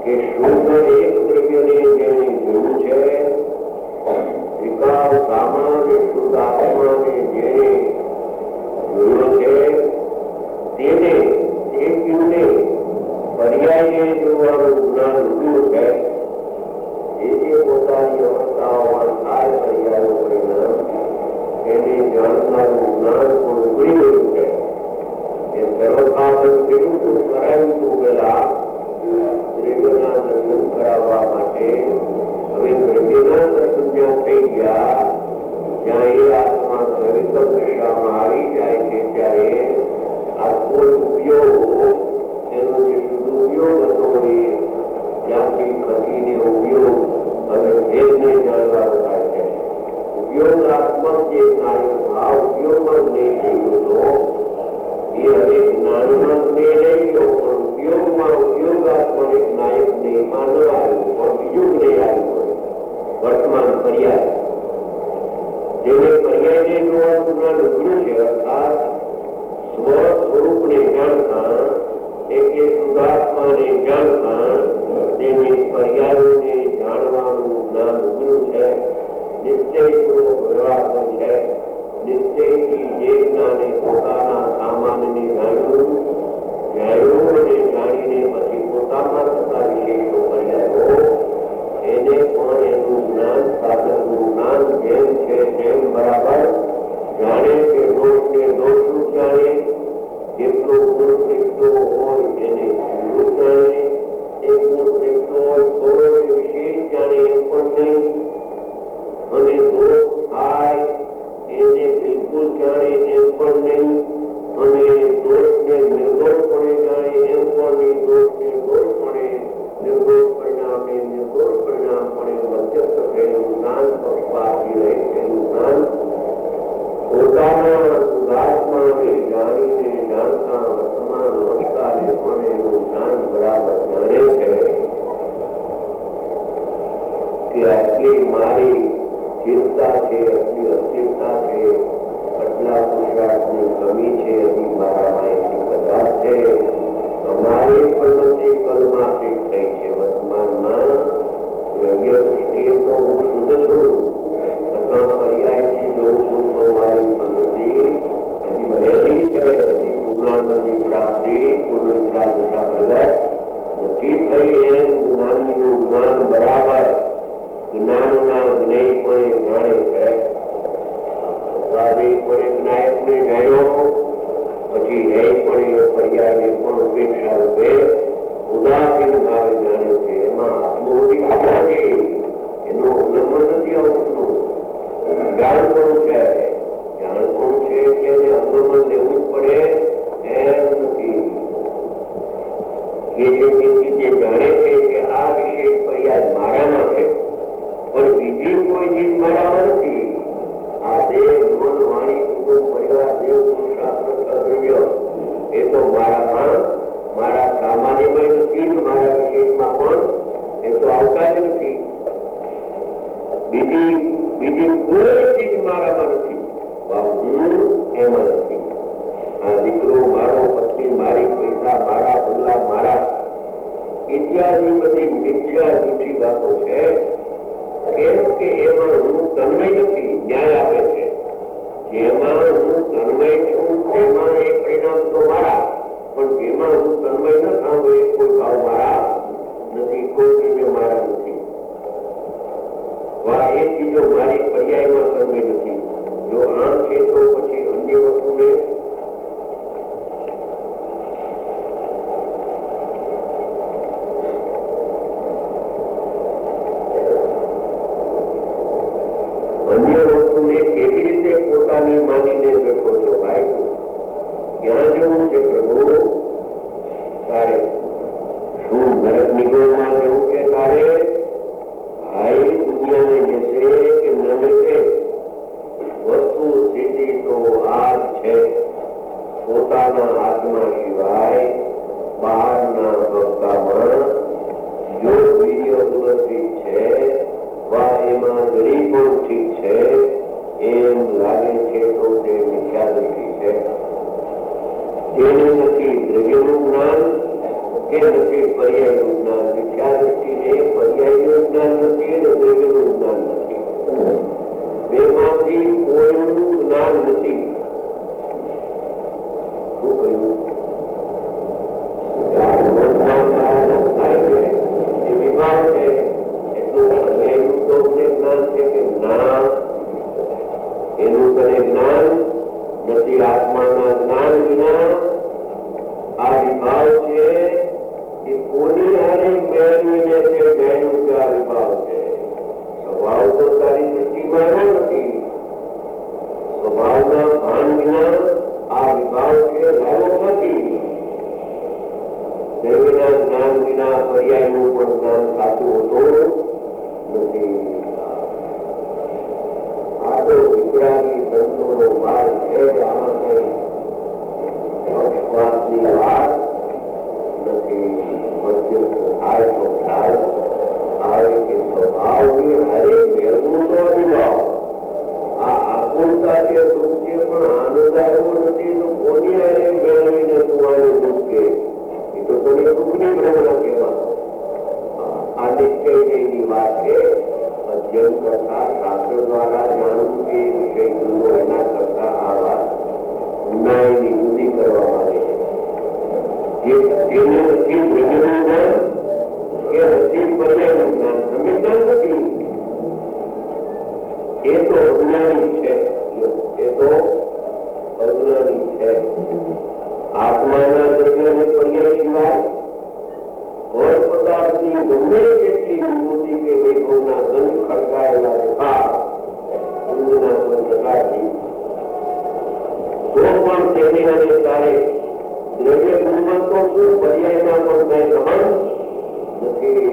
કે શુદ્ધ એક દ્રવ્યને જેને જોયું છે, વિકાર સામાન શુદ્ધ આત્માને જેને જોયો છે, તેને તે કિંમતે પર્યાયને જોવાનું જ્ઞાન ઉભું છે. જે પોતાની અવસ્થાઓમાં થાય પર્યાયો પરિણામ એને જાણનારું જ્ઞાન પણ ઉભરી ગયું છે. એ સર્વસાધન ખેડૂતો કરાયું પેલા દ્રવ્યના દર્શન કરાવવા માટે હવે દ્રવ્યના દર્શન જ્યાં થઈ ગયા, જ્યાં એ આત્મા સવિકલ્પ દશામાં આવી જાય છે, ત્યારે આ કોઈ ઉપયોગ એનો જે શુદ્ધ ઉપયોગ હતો એ ત્યાંથી ખસીને ઉપયોગ અને ભેદને જાણવા થાય છે. ઉપયોગાત્મક જે સ્નાયુ ભાવ ઉપયોગમાં જ નહીં થઈ ગયો, એ હવે જ્ઞાનમાં જ નહીં રહી ગયો, પણ ઉપયોગમાં ઉપયોગાત્મક એક નાયક દેહમાં ન આવ્યું, પણ બીજું નહીં આવ્યું. વર્તમાન પર્યાય જેને પર્યાયને જોવાનું જ્ઞાન ઉભર્યું છે, અર્થાત સ્વ સ્વરૂપને જાણતા, એક શુદ્ધાત્માને જાણતા તેની પર્યાયોને જાણવાનું જ્ઞાન ઉભર્યું છે. નિશ્ચયપૂર્વક વ્યવહાર છે. નિશ્ચયથી જે જ્ઞાને પોતાના સામાનને જાણ્યું અને જાણીને પછી પોતાના થતા વિશેષો પર્યાયો એને પણ એનું જ્ઞાન, સાધનનું જ્ઞાન જેમ છે તેમ બરાબર જાણે કે દોષને દોષનું જાણે, જેટલો ગુણ એકલો હોય એને પૂરું જાણે, એક ગુણ એકલો હોય થોડો વિશેષ જાણે એમ પણ નહીં, અને દોષ થાય એને બિલકુલ જાણે એમ પણ નહીં, અને દોષને નિર્દોષપણે જાણે એમ પણ નહીં, દોષને દોષપણે નિર્દોષ પરિણામે નિર્દોષ પરિણામપણે મધ્યસ્થ થયેલું જ્ઞાન, પક્ષપાતી રહેલું જ્ઞાન, પોતાના શુદ્ધાત્માને જાણીને જાણતા વર્તમાન અવસ્થાને પણ એનું જ્ઞાન બરાબર જાણે છે કે આટલી મારી ચિંતા છે, આટલી અસ્થિરતા છે, આટલા પુરુષાર્થની કમી છે, હજી મારામાં એટલી કદાચ છે, અમારી પ્રવૃત્તિ કલમાંથી થઈ છે. વર્તમાનમાં દ્રવ્ય દૃષ્ટિએ તો હું શુદ્ધ છું, છતાં પર્યાયથી જોઉં છું તો મારી પ્રવૃત્તિ હજી ભરેલી છે, હજી પૂર્ણાનંદની પ્રાપ્તિ પૂર્ણ દશા પ્રગટ નથી થઈ. એમ જ્ઞાનીનું જ્ઞાન બરાબર જ્ઞાનના જ્ઞેયપણે જાણે છે. જ્ઞાયકને જાણ્યો પછી ન્યાયપણે પર્યાયને પણ ઉપેક્ષા રૂપે ઉદાસીન ભાવે જાણે છે. એમાં આત્મબુદ્ધિ નથી, એનું ઉલ્લંઘન નથી આવતું. જાણપણું છે, જાણપણું છે કે એને અવલંબન લેવું જ પડે એમ નથી. એ જે જાણે છે કે આ વિશેષ પર્યાય મારામાં છે, પણ બીજી કોઈ ચીજ મારામાં નથી. આ દેહ, મન, વાણી, કુટુંબ, પરિવાર, દેવ, પુરુષાર્થ, દ્રવ્ય એ તો મારામાં, મારા સામાન્યમાં નથી, મારા વિશેષમાં પણ એ તો આવતા જ નથી. બીજી કોઈ ચીજ મારામાં નથી. હું એમાં નથી. આ દીકરો મારો, પત્ની મારી, પૈસા મારા, બંગલા મારા ઇત્યાદિ બધી મિથ્યા જૂઠી વાતો છે. કેમ કે એમાં હું તન્મય નથી, ન્યાય આપે છે. જેમાં હું તન્મય છું તેમાં એ પરિણામ તો મારા, પણ જેમાં હું તન્મય ન થાઉં એ કોઈ ભાવ મારા નથી, કોઈ ચીજો મારા નથી. એ ચીજો મારી પર્યાયમાં તન્મય નથી. જો આમ છે તો પછી અન્ય વસ્તુને કેવી રીતે પોતાની માનીને બેઠો છો? ભાઈ ક્યાં જવું છે પ્રભુ તારે? શું નરક નિગમમાં જવું છે તારે? ભાઈ દુનિયાને જશે કે ન જશે? વસ્તુ સ્થિતિ તો આ જ છે. પોતાના આત્મા સિવાય બહારના ભક્તામાં જો બીજો વ્યવસ્થિત છે, વા એમાં ગરીબ પણ ઠીક છે એમ લાગે છે તો તે મિથ્યા દ્રષ્ટિ છે. તેને નથી દ્રવ્યનું જ્ઞાન કે નથી પર્યાયનું જ્ઞાન. મિથ્યા દ્રષ્ટિને પર્યાયનું જ્ઞાન નથી અને દ્રવ્યનું જ્ઞાન નથી. બેમાંથી કોઈનું જ્ઞાન નથી. શું કહ્યું? વિભાગ છે એટલું પર્યાયનું તો જ્ઞાન છે કે ના, એનું તને જ્ઞાન નથી. આત્માના જ્ઞાન વિના આ વિભાવ છે એ કોની હારે મેળવીને તે મેળવ્યું કે આ વિભાવ છે. સ્વભાવ તો તારી દૃષ્ટિમાં એવો નથી. સ્વભાવના ભાન વિના આ વિભાવ છે લાવો નથી. દેવીના જ્ઞાન વિના પર્યાયનું પણ જ્ઞાન સાચું હોતું નથી. આ તો વિતરાગી સંતોનો ભાગ છે. આમાં કઈ અપવાદની વાત નથી. મધ્યમ થાય તો થાય. આવે કે સ્વભાવની હારે મેળવું તો અનુભવ. આ આકુલતા છે દુઃખ છે પણ આનંદ આવ્યો નથી તો કોની હારે મેળવીને તું આને દુઃખ કે એ તો તને દુઃખની ભ્રમણા કહેવાય. આ નિશ્ચયની વાત છે. અધ્યયન કરતા શાસ્ત્ર દ્વારા જાણવું કે વિષય જુદો એના કરતા આ વાત ઊંડાઈની જુદી કરવા માંગે છે. જેને નથી દ્રવ્યનું જ્ઞાન કે નથી પર્યાયનું જ્ઞાન સમજતા નથી એ તો અજ્ઞાની છે. એ તો અજ્ઞાની છે. આત્માના દ્રવ્ય અને પર્યાય સિવાય કોઈ પદાર્થની ગમે તેટલી વિભૂતિ કે વૈભવના ગંધ ખડકાયેલા દેખાડ ઊંઘના પ્રકારથી તો પણ તેની અને તારે દ્રવ્ય ગુણમાં તો શું પર્યાયમાં પણ કઈ ગમન નથી.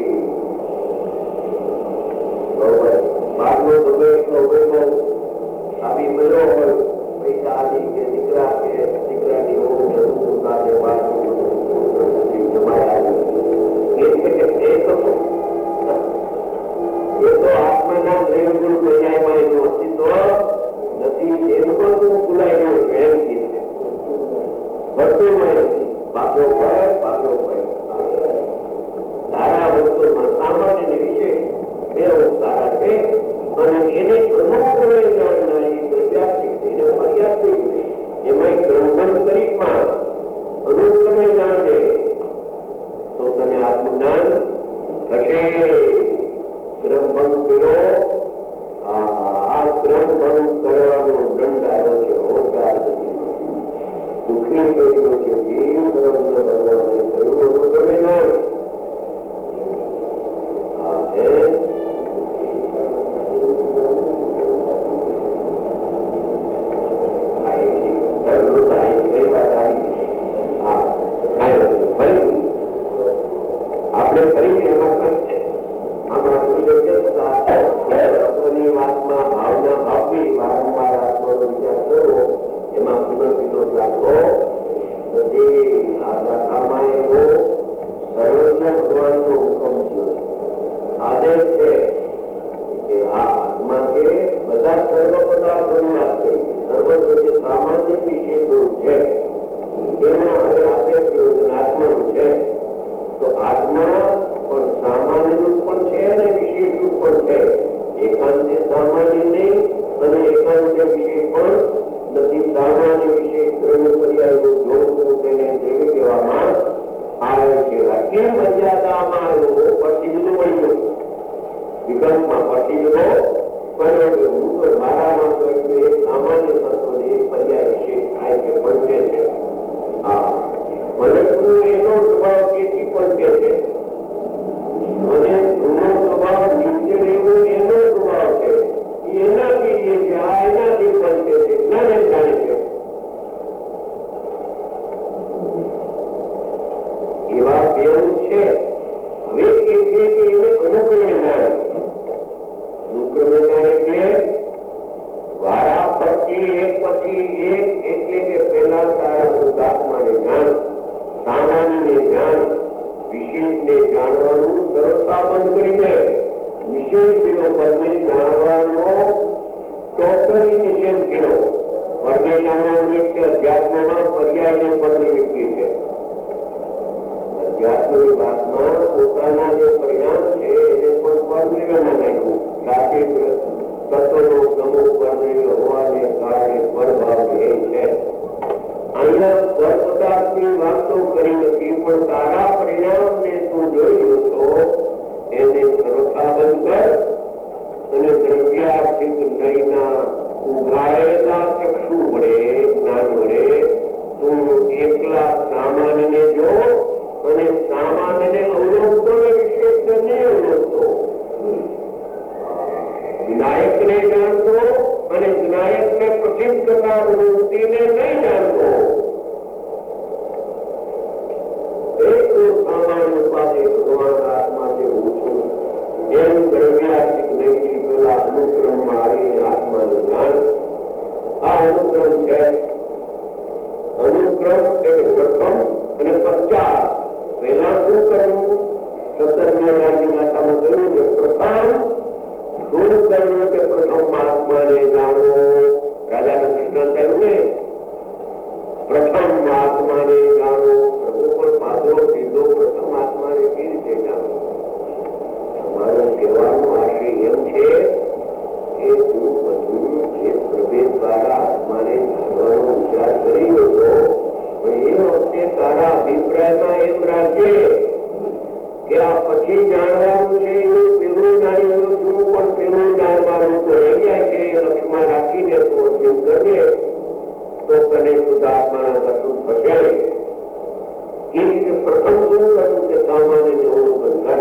બહારનો ગમે એટલો વૈભવ આવી મળ્યો હોય પૈસા આદિ કે દીકરા કે દીકરાની એ તો આત્માના દ્રવ્યગુણ પર્યાયમાં એનું અસ્તિત્વ નથી. એનું પણ તું ભૂલાઈ ગયો એમ છે. વર્તુળમાં નથી. પાકો ભય પાકો ભય સારા વસ્તુમાં સામાન્ય ને વિશેષ બે સારા છે અને એને અનુકૂળ જાણના એ પ્રત્યાશિક એને મર્યાદિક એમાં ક્રમબંધ તરીકમાં અનુક્રમે જાણે તો તને આત્મજ્ઞાન થશે. ક્રમભંગ કર્યો. આ ક્રમભંગ કરવાનો દંડ આવ્યો છે. રોજગાર દુઃખી કર્યો છે. જીવ ભગવાને કહ્યું તમે નહીં. અહીંયા પર પદાર્થની વાતો કરી નથી, પણ તારા પરિણામને તું જોયું તો એને સરળતા બંધ કર અને દ્રવ્યાર્થિક નયના ઉઘાડેલા ચક્ષુ વડે જ્ઞાન વડે તું એકલા સામાન્યને જો અને સામાન્યને અવલોકતો ને વિશેષને નહીં અવલોકતો. વિનાયકને જાણતો અને વિનાયકને પ્રસિદ્ધ કરતા મૂર્તિને નહીં જાણતો. એક સામાન્ય ઉપાધિ ભગવાન આત્મા જે હું છું એમ દ્રવ્યાર્થિક નહીં પેલા અનુક્રમ મારી આત્માનું જ્ઞાન. આ અનુક્રમ છે. અનુક્રમ એટલે પ્રથમ અને પશ્ચાત. પહેલા શું કરવું? 17મી માતામાં કહ્યું કે પ્રથમ શું કરવું કે પ્રથમ આત્માને જાણવો. રાજા કૃષ્ણ કહ્યું ને પ્રથમ આત્માને જાણવો. પ્રભુ પણ પાત્રો સીધો પ્રથમ આત્માને કેવી રીતે જાણવો? અમારો કહેવાનો આશય એમ છે કે તું બધું જે પ્રભેદ દ્વારા આત્માને જાણવાનો વિચાર કરી રહ્યો પણ એ વખતે તારા અભિપ્રાયમાં એમ રાખજે કે આ પછી જાણવાનું છે એવું પેલું જાણ્યું છું પણ પેલું જાણવાનું તો રહી જાય છે. લક્ષ્યમાં રાખીને તું અર્જુન કરે તો તને શુદ્ધાત્માના દર્શન થશે. એ રીતે પ્રથમ શું કરવું કે સામાન્ય અવલોકન કર.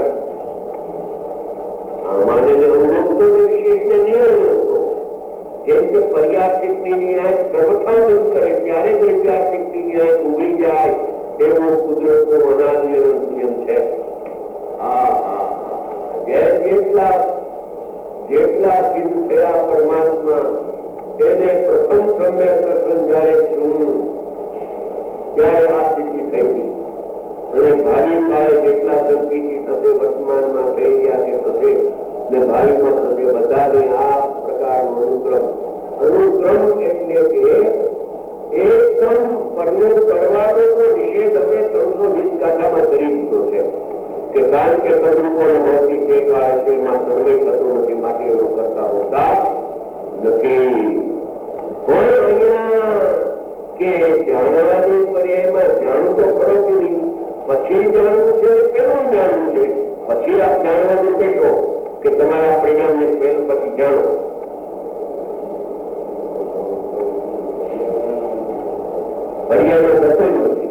સામાન્ય અવલોકતો વિશેષને નહીં અવલોકતો. જેમ કે પર્યાર્થિકની ન્યાય પ્રવૃત્તા બંધ કરે ત્યારે દ્રવ્યાર્થિકની ન્યાય ઉગી જાય એવો કુદરતનો અનાદિ નિયમ છે. જેટલા સિદ્ધ થયા પરમાત્મા એને પ્રથમ સમ્યક દર્શન જયારે થયું ત્યારે આ સ્થિતિ થઈ. અને ભાવિ કાળે જેટલા સંકિતિ થશે વર્તમાનમાં થઈ ગયા કે થશે ને ભાવિમાં થશે બધાને આ પ્રકારનો અનુક્રમ. અનુક્રમ એટલે કે એકદમ પરનો કરવાનો તો નિષેધ અમે 320 કાંઠામાં કરી દીધો છે કે કારણ કે તદ્રુપોને ભૌતિક દેખાય છે એમાં સર્વે થતું નથી માટે એનો કરતા હોતા નથી. પણ અહીંયા કે જાણવાની પર્યાયમાં જાણવું તો ખરો કે નહીં. પછી જાણવું છે કેવું જાણવું છે? પછી આપ જાણવાનું કહેશો કે તમારા પરિણામને પછી જાણો. પર્યાયમાં થતો જ નથી.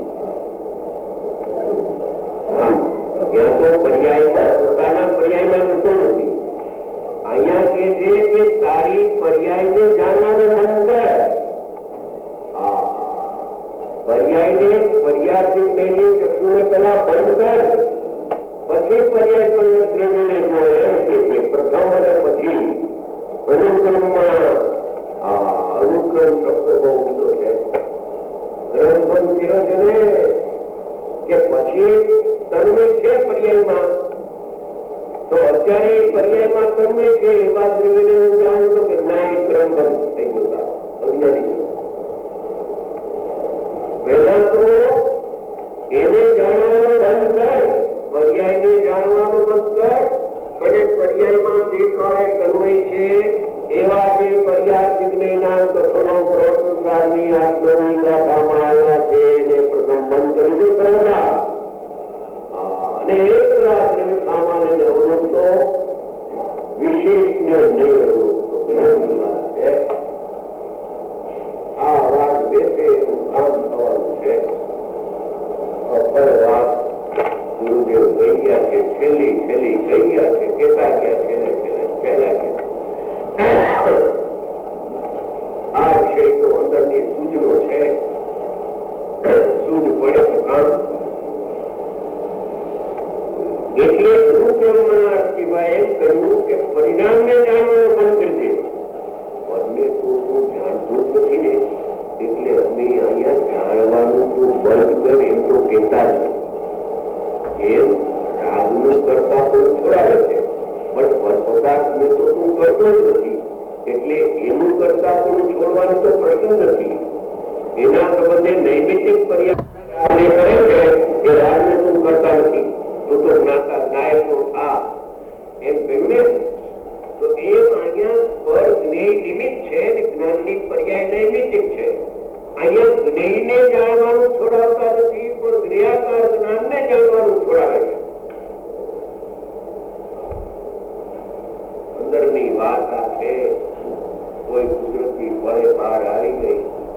ત્યાં તો પર્યાયમાં પોતાના પર્યાયમાં થતો નથી. અહીંયા કે છે કે તારી પર્યાયને જાણવાનું મન કર. પર્યાયને પર્યાયથી લઈને ચક્ષુને પેલા બંધ કર પછી પર્યાય દ્રવ્યને જોડે. પ્રથમ અને પછી અનુક્રમમાં અનુક્રમ શબ્દ બહુ ઊંચો છે. ગ્રંથન થયો છે ને કે પછી તન્મય છે પર્યાયમાં તો અત્યારે પર્યાયમાં તન્મય છે એવા દ્રવ્યને હું જાણું છું કે ના એ ક્રમ બંધ થઈ ગયો. અજ્ઞાની પહેલા તો એને જાણવાનું બંધ કર, પર્યાયને જાણવાનું બંધ કર અને પર્યાયમાં જે કાળે તન્મય છે એવા જે પર્યાય જ્ઞાન કથનો પ્રવર્તનકારની આત્માની ગાથામાં આવ્યા છે એને પ્રથમ બંધ કરી દે પહેલા. અને એક રાત્રે સામાન્ય અવલોકતો વિશેષને નહીં અવલોકતો. આ વાત બેસે કામ થવાનું છે. વાત ગુરુદેવ કહી ગયા છે, છેલ્લી કહી ગયા છે, કેતા ગયા છેલ્લે પહેલા ગયા. આ વિષય તો અંદરની સૂચનો છે. સૂજ પડે તો કામ. એટલે ગુરુદેવના શિવાય એમ કહ્યું કે પરિણામને જાણવાનું બંધ કરી દે. પદને તો હું જાણતું જ નથી ને એટલે અમે અહીંયા જાણવાનું તો બંધ કર એમ તો કહેતા જ એમ રાગનું કરતા તો છોડાવે છે પણ પદાર્થને તો તું કરતો જ નથી એટલે એનું કરતા તો છોડવાનો તો પ્રશ્ન નથી. એના સંબંધે નૈમિતિક પર્યાપ્ત કરે છે કે રાગને તું કરતા નથી તો જ્ઞાતા ગાય તો આ એમ કહ્યું ને. તો એમ અહીંયા પર જ્ઞેય નિમિત્ત છે ને જ્ઞાનની પર્યાય નૈમિતિક છે. અહીંયા જ્ઞેયને જાણવાનું છોડાવતા નથી, પણ જ્ઞેયાકાર જ્ઞાનને જાણવાનું છોડાવે છે. અંદરની વાત આ છે, કોઈ કુદરતી ફળે બહાર આવી ગઈ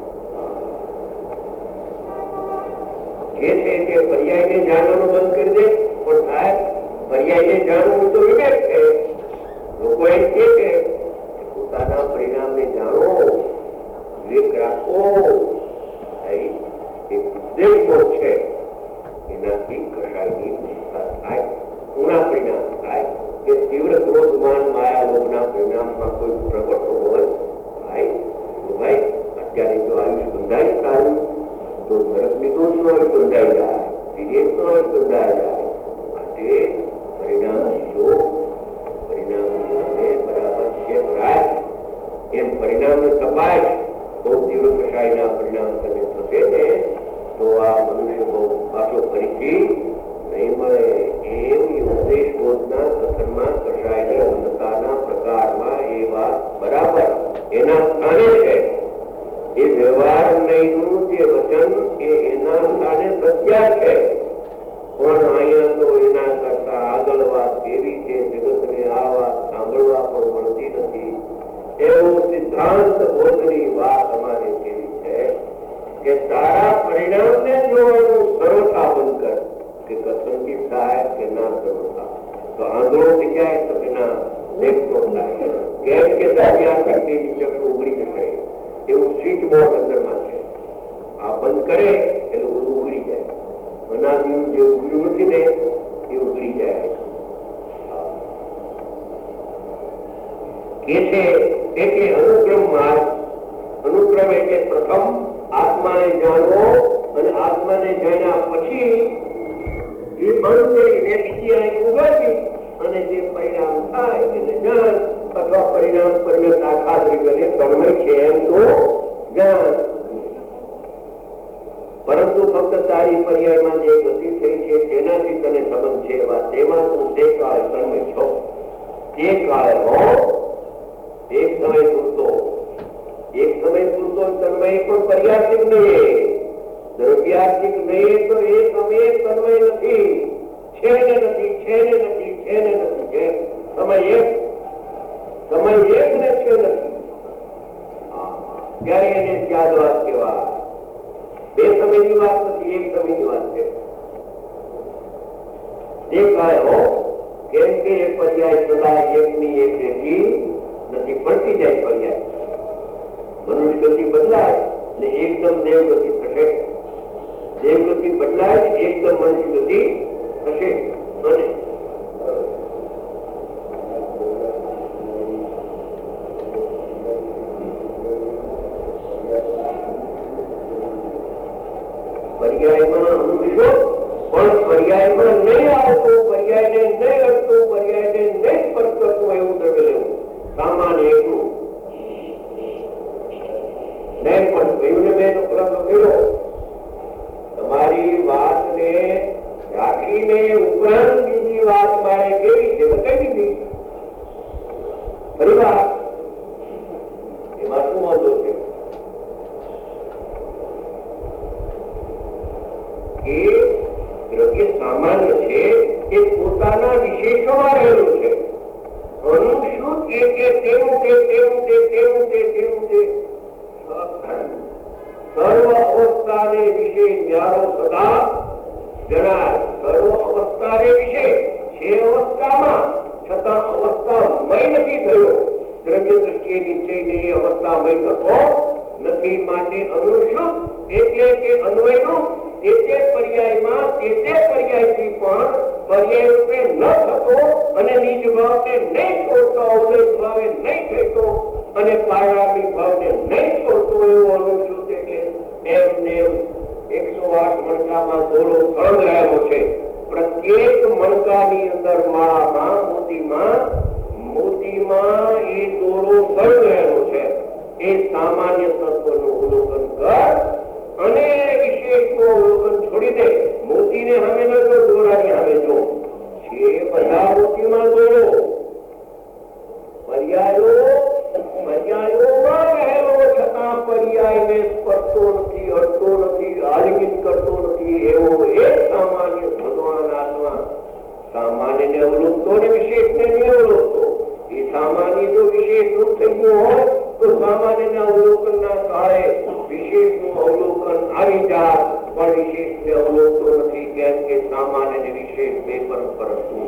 જે છે તે પર્યાયને જાણવાનું બંધ કરી દે. પણ સાહેબ, પર્યાયને જાણવું તો વિવેક છે. લોકો એમ કે પોતાના પરિણામને જાણો, વિવેક રાખો. છે એનાથી કશાયની મુક્તા થાય, પૂર્ણ પરિણામ થાય. કે તીવ્ર ક્રોધમાન માયા લોભના પરિણામમાં કોઈ પ્રગટ હોય ભાઈ અત્યારે જો આયુષ બંધાય સારું તો નરકની દોષ નો બંધાઈ જાય, વિદેશ નો બંધાઈ જાય. માટે પરિણામ જો પરિણામ બરાબર છે એમ પરિણામ તપાય તો તીવ્ર કશાયના પરિણામ તમે થશે ને તો આ મનુષ્ય બહુ પાછો ફરીથી નહીં મળે. એમ ઉપદેશ બોધના કથનમાં કશાયની અંધકારના પ્રકારમાં એ વાત બરાબર એના સ્થાને છે. એ વ્યવહાર નહીંનું જે વચન એ એના સ્થાને પ્રત્યાર છે. પણ અહીંયા તો એના કરતા આગળ વાત એવી છે, જગતને આ વાત સાંભળવા પણ મળતી નથી. એવો સિદ્ધાંત બોધની વાત અમારે કેવી છે કે તારા પરિણામને જોવાનું સરળતા બંધ કર કે કસંગી થાય કે ના સરળતા. તો આંધળો થઈ જાય તો એના દેખતો થાય. કેમ કે ત્યાં શક્તિની ચક્ર ઉગડી જશે. એવું સ્વિચ બોર્ડ અંદરમાં છે. આ બંધ કરે એટલે બધું ઉગડી જાય. અનાદિનું જે ઉગડ્યું નથી ને એ ઉગડી જાય. કે છે એટલે અનુક્રમ માર્ગ. અનુક્રમ એટલે પ્રથમ આત્માને જાણવો અને આત્માને જાણ્યા પછી એ બંધ કરીને બીજી અહીં ઉગાડી અને જે પરિણામ થાય એને જાણ અથવા પરિણામ પરિણત આખા રીતે તન્મય છે એમ તો જાણ. પરંતુ ફક્ત તારી પર્યાયમાં જે ગતિ થઈ છે તેનાથી તને સંબંધ છે તેમાં તું તે કાળે તન્મય છો. તે કાળે હો એક સમય પૂરતો તન્મય પણ પર્યાર્થિક નહીં, દ્રવ્યાર્થિક નહીં. તો એ સમયે તન્મય નથી, છે ને નથી, છે ને નથી, છે ને નથી, છે સમય એક ને છે નથી. ત્યારે એને ત્યાદ વાત કહેવાય. બે સમયની વાત નથી, એક સમયની વાત છે. દેખાયો કેમ કે એ પર્યાય સદા એકની એક રેખી નથી, પડતી જાય પર્યાય. મનુષ્ય ગતિ બદલાય ને એકદમ દેવગતિ થશે, દેવગતિ બદલાય ને એકદમ મનુષ્ય ગતિ થશે. અને પર્યાયમાં અનુભવો પણ પર્યાયમાં નહીં આવતો, પર્યાયને નહીં અડતો, પર્યાયને નહીં સ્પર્શ કરતો એવું દ્રવ્ય લેવું સામાન્ય એકલું નહીં. પણ કયું ને મેં પ્રશ્ન કર્યો તમારી વાતને રાખીને ઉપરાંત બીજી વાત મારે કેવી છે કહી દીધી. ફરી વાત એમાં શું વાંધો છે કે દ્રવ્ય સામાન્ય છે એ પોતાના વિશેષોમાં રહેલું છે. અનુસૂત કે તેવું તે તેવું તે તેવું તે તેવું તે સર્વ અવસ્થાને વિશે ન્યારો સદા જણાય. સર્વ અવસ્થાને વિશે છે અવસ્થામાં છતાં અવસ્થામય નથી થયો. દ્રવ્ય દ્રષ્ટિએ નિશ્ચયને એ અવસ્થામય થતો નથી. માટે અનુસૂત એટલે કે અન્વયનું તે પર્યાયમાં તે પર્યાયથી પણ પર્યાય રૂપે ન થતો અને નીચ ભાવને નહીં છોડતો, અવલય ભાવે નહીં થતો અને પારણામી ભાવને નહીં છોડતો એવો અનુસૂત એટલે એમને 108 મણકામાં દોરો સળગ રહેલો છે. પ્રત્યેક મણકાની અંદર માળામાં મોતીમાં એ દોરો સળગ રહેલો છે. એ સામાન્ય તત્વનું અવલોકન કર અને વિશેષનું અવલોકન છોડી દે. મોતીને સામે ન જો, દોરાની સામે જો. છે બધા મોતીમાં દોરો પર્યાયોમાં રહેલો છતાં પર્યાયને સ્પર્શતો નથી, અડતો નથી, આલિંગન કરતો નથી, એવો એક સામાન્ય ભગવાન આત્મા સામાન્ય અવલોકતો ને વિશેષ ને નહીં અવલોકતો. એ સામાન્ય જો વિશેષ રૂપ થઈ ગયું હોય તો સામાન્ય અવલોકન ના કાળે વિશેષ નું અવલોકન આવી જાય, પણ વિશેષ ને અવલોકતો નથી, કેમ કે સામાન્ય ને વિશેષ બે પરસ્પર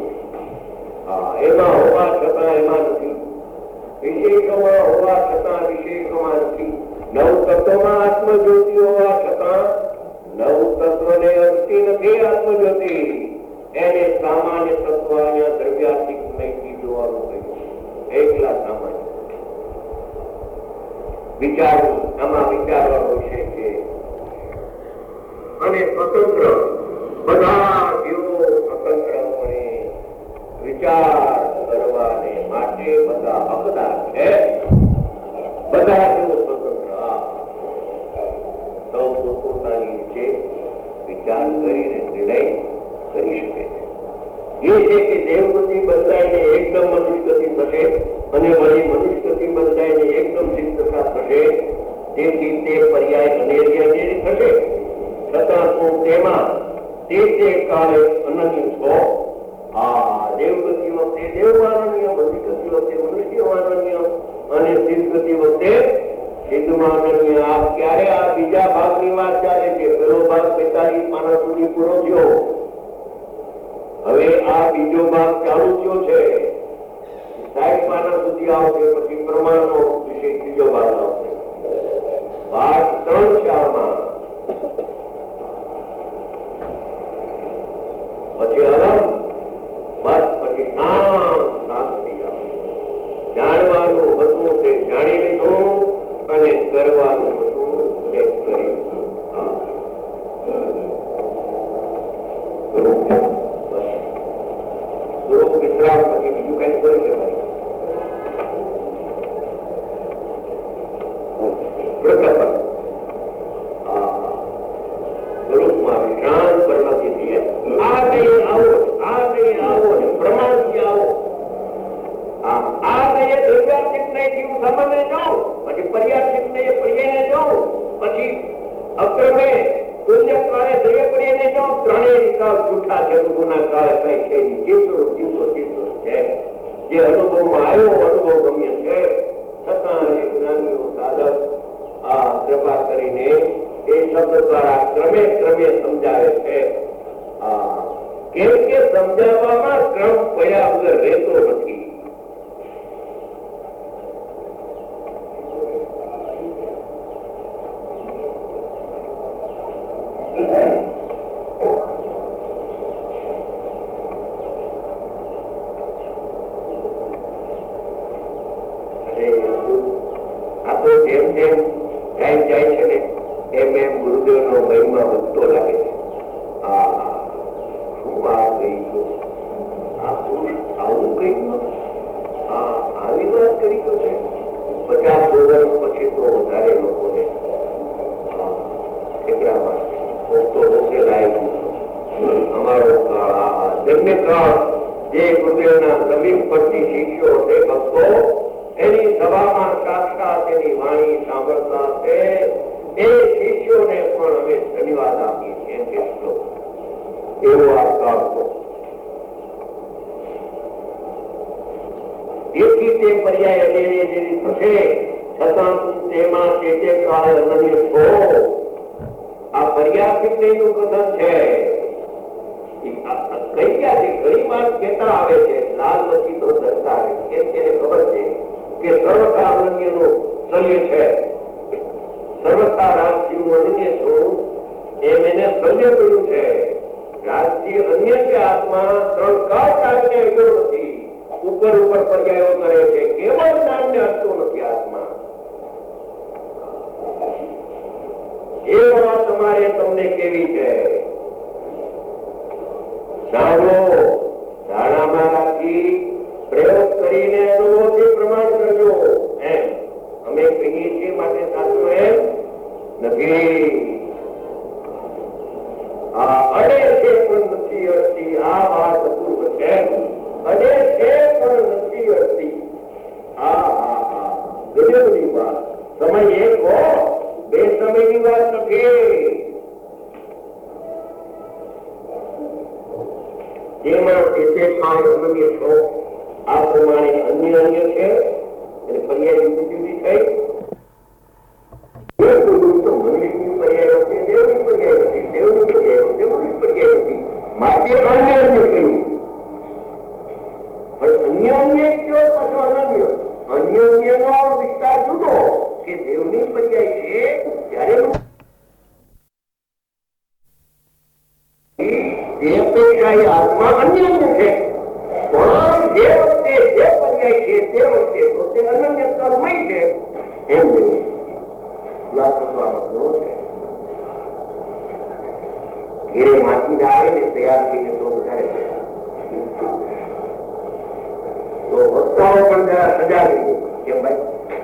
એમાં હોવા છતાં એમાં નથી, વિશેષોમાં હોવા છતાં વિશેષોમાં નથી, નવ તત્વમાં આત્મજ્યોતિ હોવા છતાં નવ તત્વને અડતી નથી આત્મજ્યોતિ. એને સામાન્ય તત્વ અહીંયા દ્રવ્યાત્મિક નહીં જોવાનું કહ્યું, એકલા સામાન્ય વિચારવું, આમાં વિચારવાનો વિષય છે. અને સ્વતંત્ર બધા જીવો સ્વતંત્રપણે વિચાર કરવાને માટે બધા હકદાર છે. બધા જીવો સ્વતંત્ર સૌ પોતાની રીતે વિચાર કરીને નિર્ણય કરી શકે છે. એ છે કે દેવગતિ બદલાઈને એકદમ મનુષ્યગતિ થશે અને વળી મનુષ્યગતિ બદલાઈને એકદમ સિદ્ધતા થશે. તેથી તે પર્યાય અનેરી થશે, છતાં તું તેમાં તે કાળે અનન્ય છો. દેવગતિ વખતે દેવમાનન્ય, મનુષ્યગતિ વખતે મનુષ્યમાનન્ય અને સિદ્ધગતિ વખતે સિદ્ધમાનન્ય. આ ક્યારે આ બીજા ભાગની વાત ચાલે છે. પેલો ભાગ 45 પાના સુધી પૂરો થયો, હવે આ બીજો ભાગ ચાલુ થયો છે. 60 પાના સુધી આવશે, પછી પ્રમાણનો વિષય ત્રીજો ભાગ આવશે. ભાગ 3-4 પછી અલગ બસ, પછી શાંતિ જાણવાનું હતું તે જાણી લીધું અને કરવાનું હતું તે કરી વિશ્રામ. પછી બીજું કઈ કરી શકાય. સ્વરૂપમાં વિશ્રાંત કરવાથી થઈએ. આ નહીં આવો, આ નહીં આવો, પ્રમાણથી આવો. આ નહીં દ્રવ્યાત્મિક નહીં જીવ સામાન્ય જાઓ, પછી પર્યાત્મિક નહીં પર્યાય જાઓ, પછી અક્રમે પુણ્ય કાળે દ્રવ્ય પર્યાય જાઓ. ત્રણેય નિકાલ જૂઠા છે, ગુના કાળે કઈ છે જીવતો છે. જે અનુભવમાં આવ્યો અનુભવ ગમ્ય છે, છતાં જ્ઞાનીઓ સાધક આ કૃપા કરીને એ શબ્દ દ્વારા ક્રમે સમજાવે છે. કેમ કે સમજાવવામાં ક્રમ પડ્યા વગર રહેતો નથી. આ તો જેમ જેમ ટાઈમ જાય છે ને એમ એમ ગુરુદેવનો મહિમા વધતો લાગે છે. શું વાત કહી ગયો, આ પુરુષ આવું કહી ગયો, આવી વાત કરી ગયો છે. 50 વર્ષ પછી તો વધારે લોકોને ઠેકરામાં અમારો જન્મે કાળ જે ગુરુદેવના સમીપ પરથી શીખ્યો તે ભક્તો એની સભામાં સાક્ષાત એની વાણી સાંભળતા છે. એ શિષ્યોને પણ અમે ધન્યવાદ આપીએ છીએ. એવો આ કાળ હતો. તેથી તે પર્યાય અનેરી થશે, છતાં તેમાં તે કાળે અનન્ય છો. આ પર્યાપ્ત નું કથન છે. કઈ ક્યાંથી ઘણી વાત કહેતા આવે છે, લાલ મચી તો દર્શાવે છે. તેને ખબર છે કે સર્વથા અનન્ય નું શલ્ય છે. સર્વથા રાજજીવ અનન્ય છું એમ એને શલ્ય કર્યું છે. રાજજી અન્ય છે. આત્મા 3 કાળ કાળને અડ્યો નથી. ઉપર પર્યાયો કરે છે. કેવળ જ્ઞાનને અડતો નથી આત્મા. એ વાત તમારે તમને કેવી છે? સાંભળો, ધારણામાં રાખી પ્રયોગ કરીને અનુભવથી પ્રમાણ કરજો. એમ અમે કહીએ છીએ માટે સાચું એમ નથી. આ અડે છે પણ નથી અડતી. આ વાત અપૂર્વ છે. અડે છે પણ નથી અડતી. ગજબની વાત. સમય એક હો, બે સમય એની વાત નથી. જેમાં જે અનન્ય છો આ પ્રમાણે અન્ય અન્ય છે અને પર્યાય જુદી જુદી થઈ. મનુષ્યની પર્યાય હતી, દેવની પર્યાય હતી, દેવની પર્યાય હતી, દેવની પર્યાય હતી. માટે અન્ય અન્ય કહ્યું. પણ અન્ય અન્ય કયો પાછો અનન્ય. અન્ય અન્ય નો વિસ્તાર જુદો કે દેવની પર્યાય છે ત્યારે આત્મા અન્ય છે. પણ જે વખતે જે પર્યાય છે તે વખતે પોતે અનન્ય કર્મય છે એમ નહીં. ઘેરે માટી આવે ને તૈયાર થઈને તો વધારે તો વક્તાઓ પણ જરા સજાવી કેમ ભાઈ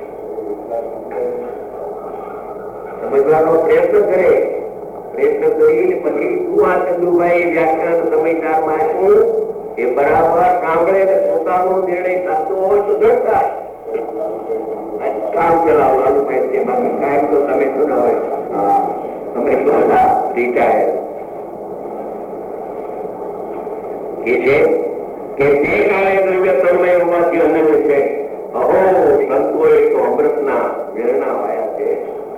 સમજવાનો પ્રયત્ન કરે. પ્રયત્ન કરીને પછી શું આ ચંદુભાઈ વ્યાખ્યાન સમયદારમાં આપ્યું એ બરાબર સાંભળે ને પોતાનો નિર્ણય થતો હોય તો જડતા કામ ચલાવો લાલુભાઈ તેમાં કાયમ તો તમે શું ના હોય તમે તો હતા રિટાયર કે છે કે જે કાળે દ્રવ્ય તન્મય હોવાથી અનન્ય છે. અહો સંતોએ તો અમૃતના વેરણા વાયા છે.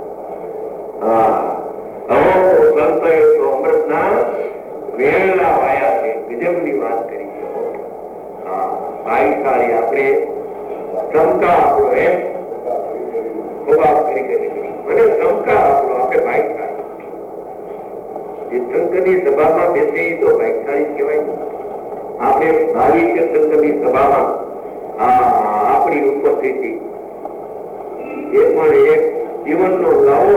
સંતોએ તો અમૃતના વેરણા વાયા છે. ગજબની વાત કરી છે. ભાઈશાળી આપણે ક્ષમતા આપણો એમ મને ક્ષમતા આપણો આપણે ભાઈશાળી જે સંતની સભામાં બેસે તો ભાઈશાળી કહેવાય. આપણે ભાવિ કે સંતની સભામાં આપણી ઉપસ્થિતિ એ પણ એક જીવનનો લાવો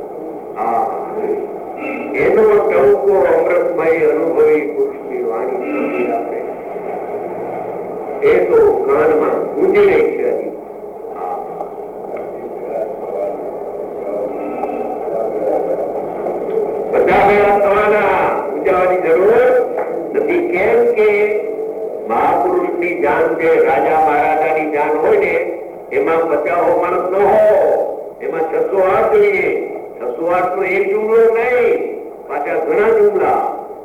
એનો ટવકો અમૃતમય અનુભવી પુરુષની વાણી આપણે એ તો કાનમાં ગુંજી રહી છે. બધા ભેળા થવાના ઉજાવાની જરૂર નથી. કેમ કે મહાપુરુષની જાન છે, રાજા મહારાજાની જાન હોય ને એમાં 50 માણસ ન હોય, એમાં 608 જોઈએ. 608 નો એક જુમલો નહીં, પાછા ઘણા જુમલા.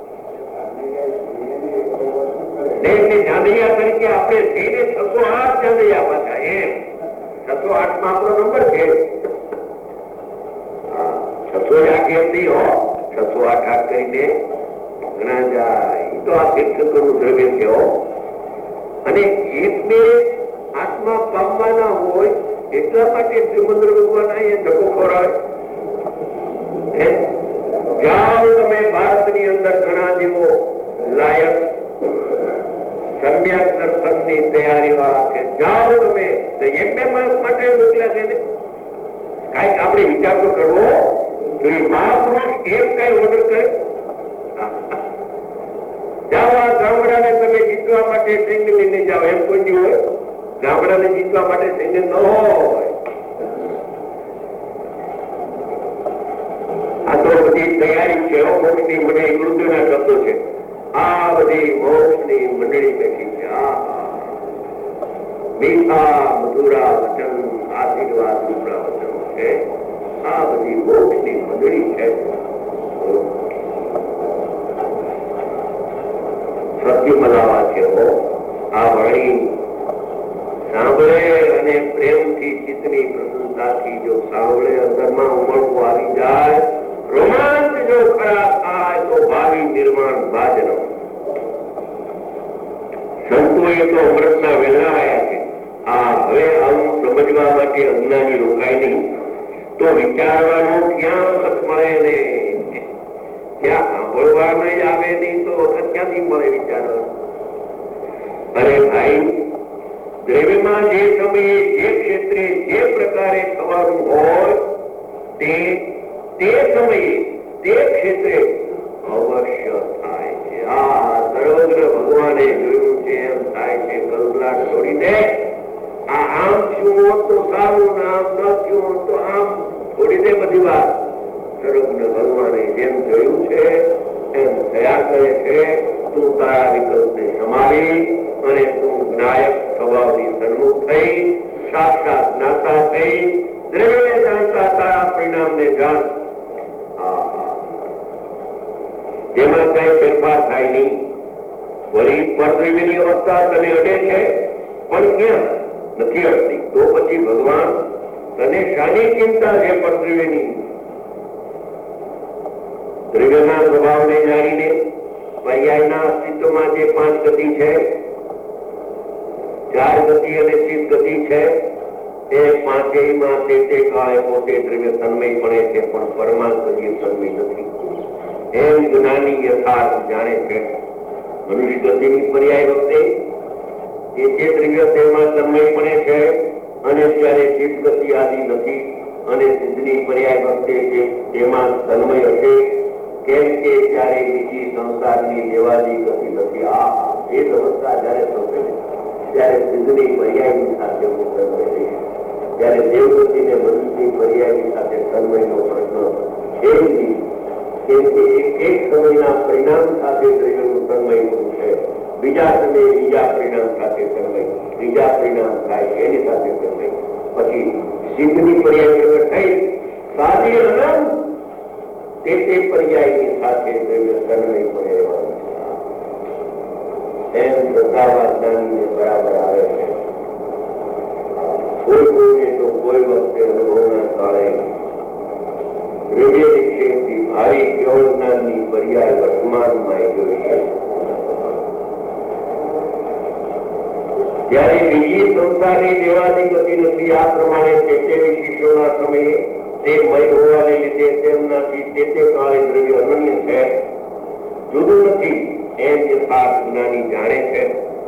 દેશની જાંદરિયા તરીકે આપણે થઈને 608 જાંદરિયા પાછા એમ 608 માં આપણો નંબર છે. 608 એમ નહીં હો, 608 કરીને ઘણા જાય તો આ શિક્ષકોનું દ્રવ્ય છે. અને એકને આત્મા પામવાના હોય એટલા માટે શ્રીમંદર ભગવાન અહીંયા ધક્કો ખવડાવે. જાઓ તમે ભારતની અંદર ઘણા જેવો લાયક સમ્યક દર્શનની તૈયારી વાળા છે, જાઓ તમે. એક બે માણસ માટે મોકલ્યા છે ને, કઈક આપણે વિચાર તો કરવો જોઈએ. મહાપુરુષ એમ કઈ ઓર્ડર કરે જાઓ આ ગામડાને તમે જીતવા માટે સૈન્ય લઈને જાઓ એમ કોઈ હોય? ગામડાને જીતવા માટે સૈન્ય ન હોય. આ તો બધી તૈયારી છે. મોક્ષની મંડળી મૃત્યુના શબ્દો છે. આ બધી મોક્ષની મંડળી બેઠી છે. મીઠા મધુરા વચન આશીર્વાદ રૂપરા વચન છે. આ બધી મોક્ષની મંડળી છે. સત્ય મલાવા છે. આ વાણી સાંભળે અને પ્રેમથી ચિત્તની પ્રસન્નતાથી જો સાંભળે, અંદરમાં ઉમળવું આવી જાય, રોમાંચ જો ખરા થાય તો ભાવિ નિર્માણ ભાજનો. સંતોએ તો અમૃતના વેલા આવ્યા છે. હવે આવું સમજવા માટે અજ્ઞાની રોકાય નહીં તો વિચારવાનું ક્યાં વખત મળે ને ક્યાં સાંભળવા નહીં આવે નહીં તો વખત ક્યાંથી મળે વિચારવાનું. અરે ભાઈ, દ્રવ્યમાં જે સમયે જે ક્ષેત્રે જે પ્રકારે થવાનું હોય તે સમયે તે ક્ષેત્રે અવશ્ય થાય છે. સર્વત્ર ભગવાને જોયું છે એમ થાય છે. કલ્પલાટ છોડીને આમ થયું તો સારું, આમ ન થયું તો આમ છોડી દે બધી વાત. સર્વજ્ઞ ભગવાને જેમ જોયું છે એમ થયા કરે છે. તું તારા વિકલ્પને સમાવી અને તું જ્ઞાયક સ્વભાવની સન્મુખ થઈ, સાક્ષાત જ્ઞાતા થઈ, દ્રવ્યને જાણતા તારા પરિણામને જાણ તેમાં કઈ ફેરફાર થાય નહીં. વળી પરદ્રવ્યની અવસ્થા તને અડે છે પણ ક્યાં નથી અડતી, તો પછી ભગવાન તને શાની ચિંતા છે પરદ્રવ્યની? દ્રવ્યના સ્વભાવને જાણીને પર્યાયના અસ્તિત્વમાં જે 5 ગતિ છે, 4 ગતિ અને 30 ગતિ છે, તે પાંચેયમાં તે કાળે પોતે દ્રવ્ય તન્મય પડે છે, પણ પરમાત્મા તન્મય નથી. એમ જ્ઞાની યથાર્થ જાણે છે. મનુષ્ય ગતિની પર્યાય વખતે જે દ્રવ્ય તેમાં તન્મય પડે છે અને ત્યારે ચિત્ત ગતિ આદિ નથી, અને સિદ્ધની પર્યાય વખતે તેમાં તન્મય હશે, કેમ કે ત્યારે બીજી સંસારની દેવાદી ગતિ નથી. આ એ અવસ્થા જયારે થશે ત્યારે સિદ્ધની પર્યાયની સાથે હું તન્મય રહીશ. ત્યારે દેવગતિ ને મનુષ્યની પર્યાયની સાથે તન્મયનો પ્રશ્ન છે જ નહીં, કેમ કે એક સમયના પરિણામ સાથે દ્રવ્યનું તન્મય છે, બીજા સમયે બીજા પરિણામ સાથે તન્મય, ત્રીજા પરિણામ થાય એની સાથે તન્મય, પછી સિદ્ધની પર્યાય થઈ સાદી અનંત તે પર્યાયની સાથે દ્રવ્ય તન્મય પડે એમ શ્રદ્ધાવાદ જાણીને બરાબર આવે છે. કોઈ કોઈને તો કોઈ વખતે અનુભવના કાળે દ્રવ્ય નિક્ષેપથી ભારી જ્ઞાનની પર્યાય વર્તમાનમાં જોઈએ, ત્યારે બીજી સંસારની દેવાદી ગતિ નથી. આ પ્રમાણે તે વિશેષોના સમયે તે મય હોવાને લીધે તેમનાથી તે કાળે દ્રવ્ય અનન્ય છે, જુદું નથી, એમ યથાર્થ જ્ઞાની જાણે છે.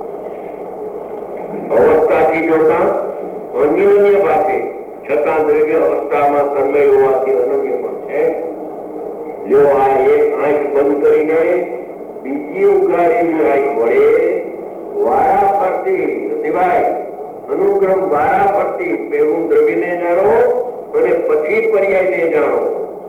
અવસ્થાથી જોતા અન્ય પાસે છતાં દ્રવ્ય અવસ્થામાં તન્મય હોવાથી અનન્ય પણ છે. જો આ એક આંખ બંધ કરીને બીજી ઉઘાડેલી આંખ વડે વારા ફરતી સિવાય અનુક્રમ વારા ફરતી પહેલું દ્રવ્યને જાણો અને પછી પર્યાયને જાણો.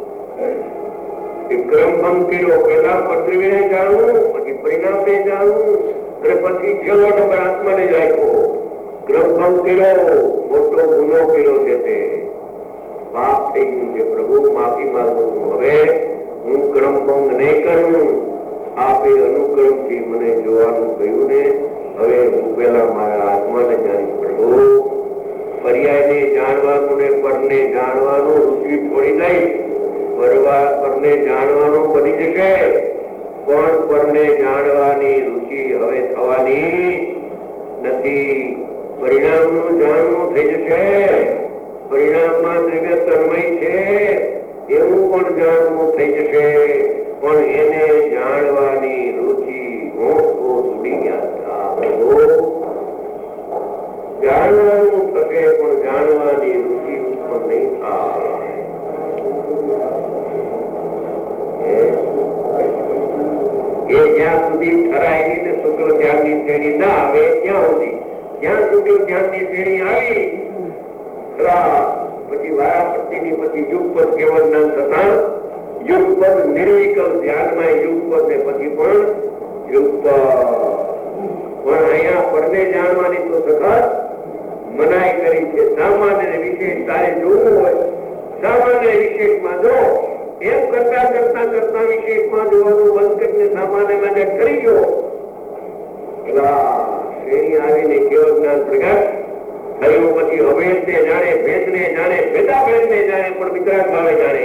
ક્રમ ભંગ કર્યો, પહેલા પરદ્રવ્યને જાણવું, પછી પરિણામને જાણવું, અને પછી છેલ્લો નંબર આત્માને જ રાખ્યો. ક્રમ ભંગ કર્યો, મોટો ગુનો કર્યો છે, તે પાપ થઈ ગયું છે. પ્રભુ માફી માંગુ છું, હવે હું ક્રમ ભંગ નહીં કરું. આપે અનુક્રમથી મને જોવાનું કહ્યું ને, હવે હું પેલા મારા આત્માને જાણીશ. પ્રભુ પર્યાયને જાણવાનું ને પરને જાણવાનું રુચિ છોડી દઈશ. પરને જાણવાનું બની જશે, પણ પરને જાણવાની રુચિ હવે થવાની નથી. પરિણામનું જાણવું થઈ જશે. પરિણામમાં દ્રવ્ય તન્મય છે એવું પણ જાણવું થઈ જશે, પણ એને જાણવાની રુચિ છોડી ગયા. જાણવાનું થશે પણ જાણવાની રુચિ ઉત્પન્ન નહીં થાય. એ જ્યાં સુધી ઠરાયેલી ને શુક્લ ધ્યાનની શ્રેણી ના આવે ત્યાં સુધી, જ્યાં શુક્લ ધ્યાનની શ્રેણી આવી પછી વારાફરતીની પછી યુગપદ કેવળ જ્ઞાન થતા યુગપદ નિર્વિકલ્પ ધ્યાનમાં યુગપદ ને પછી પણ યુગપદ. પણ અહીંયા પરને જાણવાની તો સખત મનાઈ કરી છે. સામાન્ય વિશેષ તારે જોવું હોય, સામાન્ય વિશેષમાં જો એમ કરતા કરતા કરતા વિશેષમાં જોવાનું બંધ કરીને સામાન્યમાં જે કરી ગયો, શ્રેણી આવીને કેવળ જ્ઞાન પ્રગટ થયું. પછી અભેદને જાણે, ભેદને જાણે, ભેદાભેદને જાણે, પણ વિતરાગ ભાવે જાણે.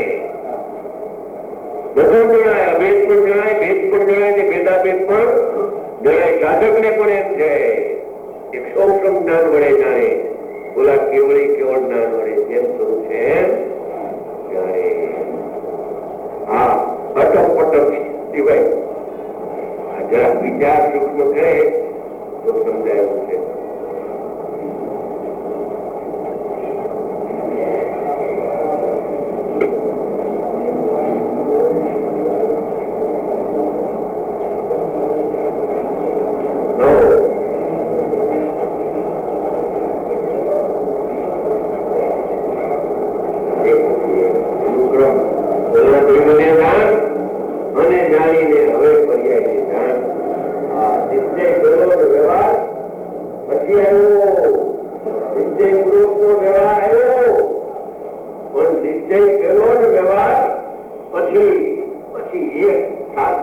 બધું જણાય, અભેદ પણ જણાય, ભેદ પણ જણાય ને ભેદાભેદ પણ જણાય. સાધકને પણ એમ છે એક સૌક્રમ જ્ઞાન વડે જાણે, ઓલા કેવળી કેવળ જ્ઞાન વડે જેમ થયું છે એમ જાણે. હા, અટક સિવાય જરા વિચાર સૂક્ષ્મ કરે તો સમજાયું છે.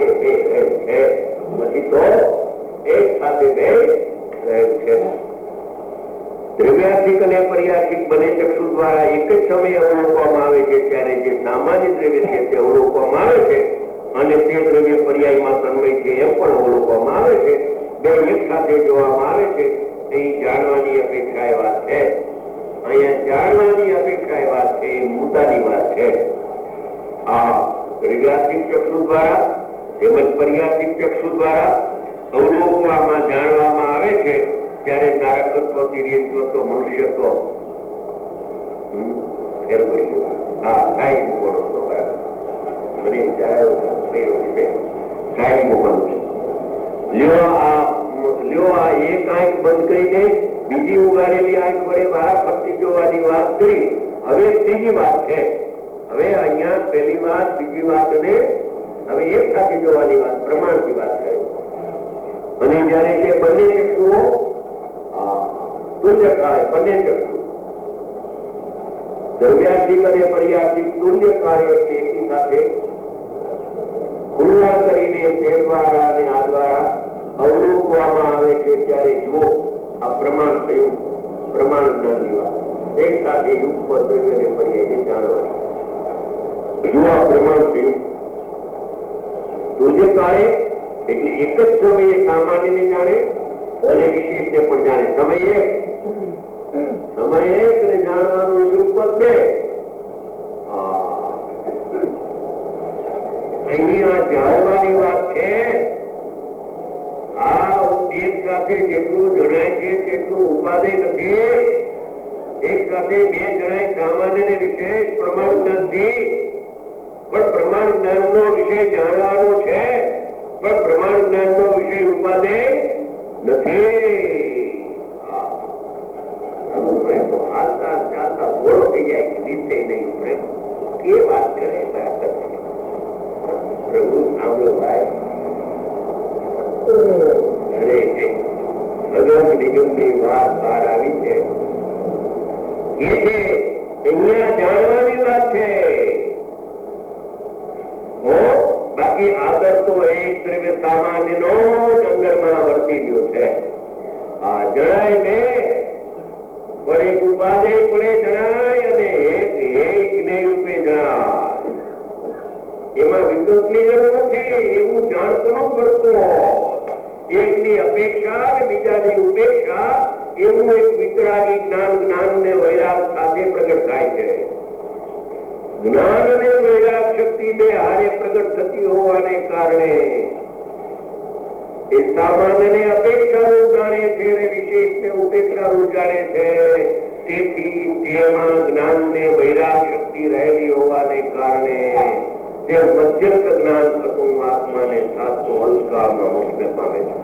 સાથે બે રહે છે, નથી તો એક સાથે બે રહે છે. દ્રવ્યાર્થિક અને પર્યાર્થિક બંને ચક્ષુ દ્વારા એક જ સમયે અવલોકવામાં આવે છે, ત્યારે જે સામાન્ય દ્રવ્ય છે તે અવલોકવામાં આવે છે અને તે દ્રવ્ય પર્યાયમાં તન્મય છે એમ પણ અવલોકવામાં આવે છે. બે એક સાથે જોવામાં આવે છે. અહીં જાણવાની અપેક્ષા એ વાત છે, અહીંયા જાણવાની અપેક્ષા એ વાત છે, એ મુદ્દાની વાત છે. આ દ્રવ્યાર્થિક ચક્ષુ દ્વારા તેમજ પર્યાર્થિક ચક્ષુ દ્વારા અવલોકવામાં જાણવામાં આવે છે, ત્યારે નારકત્વ, તિર્યકત્વ, મનુષ્યત્વ ફેર પડી ગયું. હા, કાંઈ મૂકવાનો હતો બરાબર. મને કાંઈ મૂકવાનું છે. લ્યો આ એક આંખ બંધ કરીને બીજી ઉગાડેલી આંખ વડે બહાર ફરતી જોવાની વાત કરી. હવે ત્રીજી વાત છે. હવે અહીંયા પહેલી વાત, બીજી વાત અને હવે એક સાથે જોવાની વાત, પ્રમાણથી વાત કરે. અને જયારે કે બંને ચક્ષુઓ તુલ્ય કાળે, બંને ચક્ષુ દ્રવ્યાર્થિક અને પર્યાર્થિક તુલ્ય કાર્ય એકી સાથે ખુલ્લા કરીને તે દ્વારા અને આ દ્વારા અવલોકવામાં આવે છે, ત્યારે જુઓ આ પ્રમાણ થયું, પ્રમાણ જ્ઞાનની વાત. એક સાથે યુગ દ્રવ્ય અને પર્યાય જાણવાની. જુઓ આ પ્રમાણ થયું તુલ્ય કાળે, એટલે એક જ સમયે સામાન્યને જાણે અને વિશેષને પણ જાણે. સમય એક અને જાણવાનું યુગ બે. અહીંયા જાણવાની વાત છે. આ એક સાથે જેટલું જણાય છે તેટલું ઉપાદેય નથી. એક સાથે બે જણાય સામાન્ય ને વિશેષ પ્રમાણ નથી, પણ પ્રમાણ જ્ઞાન નો વિષય જાણવાનો છે, પણ પ્રમાણ જ્ઞાન નો વિષય ઉપાદેય નથી. હાલતા ચાલતા બોળો થઈ જાય કે નિશ્ચય નહીં પડે એ વાત કરે. પ્રભુ સાંભળો ભાઈ, ભગવાન નિગમની વાત બહાર આવી છે. એ છે અહીંયા જાણવાની વાત છે. બાકી આગળ તો એક દ્રવ્ય સામાન્ય નો જ અંદરમાં વર્તી ગયો છે. આ જણાય ને પણ એક ઉપાદેય પડે જણાય અને એક ને રૂપે જણાય. એમાં વિકલ્પની જરૂર નથી. એવું જાણતો કરતો એકની અપેક્ષા અને બીજાની ઉપેક્ષા, એવું એક વિતરાગી જ્ઞાન, જ્ઞાન ને વૈરાગ સાથે પ્રગટ થાય છે. જ્ઞાન અને વૈરાગ શક્તિ બે હારે પ્રગટ થતી હોવાને કારણે એ સામાન્યને અપેક્ષારૂપ જાણે છે અને વિશેષને ઉપેક્ષારૂપ જાણે છે. તેથી તેમાં જ્ઞાન ને વૈરાગ શક્તિ રહેલી હોવાને કારણે તે મધ્યસ્થ જ્ઞાન થતું આત્માને સાચો અલંકારમાં મોક્ષને પામે છે.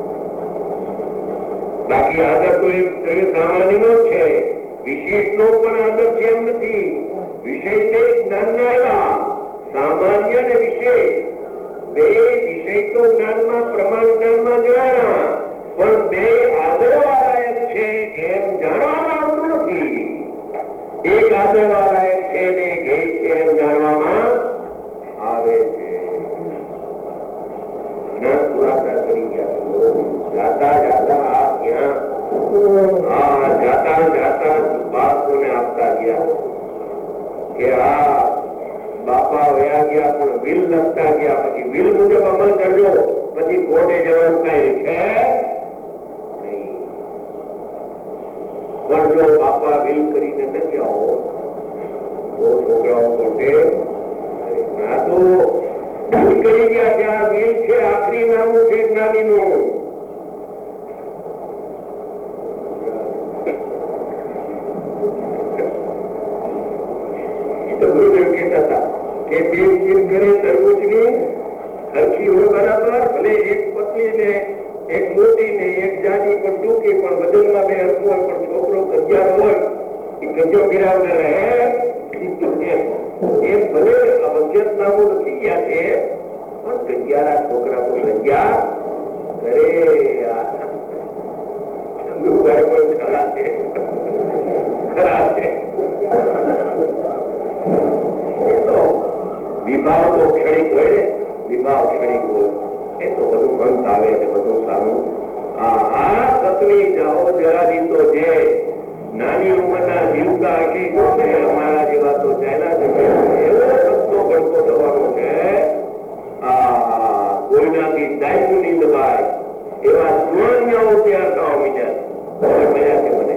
બાકી આગળ તો એક સામાન્ય નો છે, વિશેષ નો પણ આગળ છે એમ નથી. વિષય તે જ્ઞાન ના સામાન્ય અને વિશેષ બે વિષય તો જ્ઞાનમાં, પ્રમાણ જ્ઞાનમાં જોયા, પણ બે આગળ વાળાયક છે એમ જાણવામાં આવતું નથી. એક આગળ વાળાયક છે ને એક છે એમ જાણવામાં આવે છે. જાતા જાતા ત્યાં જાતા જાતા બાળકોને આપતા ગયા કે આ બાપા વયા ગયા પણ વિલ લખતા ગયા. પછી વિલ મુજબ અમલ કરજો, પછી કોર્ટે જવાનું કઈ છે નહીં. પણ જો બાપા વિલ કરીને નથી આવો તો છોકરાઓ કોર્ટે ના તો ભૂલ કરી ગયા. ત્યાં વિલ છે, આખરી નામું છે જ્ઞાનીનું. ગુરુદેવ કહેતા હતા કે બે ચીજ કરે તરબૂચની સરખી હોય બરાબર, ભલે એક પતલી ને એક મોટી ને એક જાડી પણ ટૂંકી, પણ વજનમાં બે હરખું હોય, પણ છોકરો ગજિયારો હોય એ ગજો ગિરાવને રહે એ ભલે અવજ્ઞત નામું નથી ગયા છે, પણ ગજિયારા છોકરા તો ગજ્યા કરે. ખરા છે, ખરા છે. વિભાવ તો ક્ષણિક હોય ને, દિમાગ ક્ષણિક હોય એ તો બધું અંત આવે છે, બધું સારું. આ તકલીફ જાઓ જરાની તો જે નાની ઉંમરના જીવતા હકી છે અમારા જેવા તો ચાલ્યા છે, એવો સત્તો ગણતો થવાનો છે. કોઈનાથી દાયુ ની દબાય એવા સુવર્ણ્યો તૈયાર થવા મળ્યા છે મને.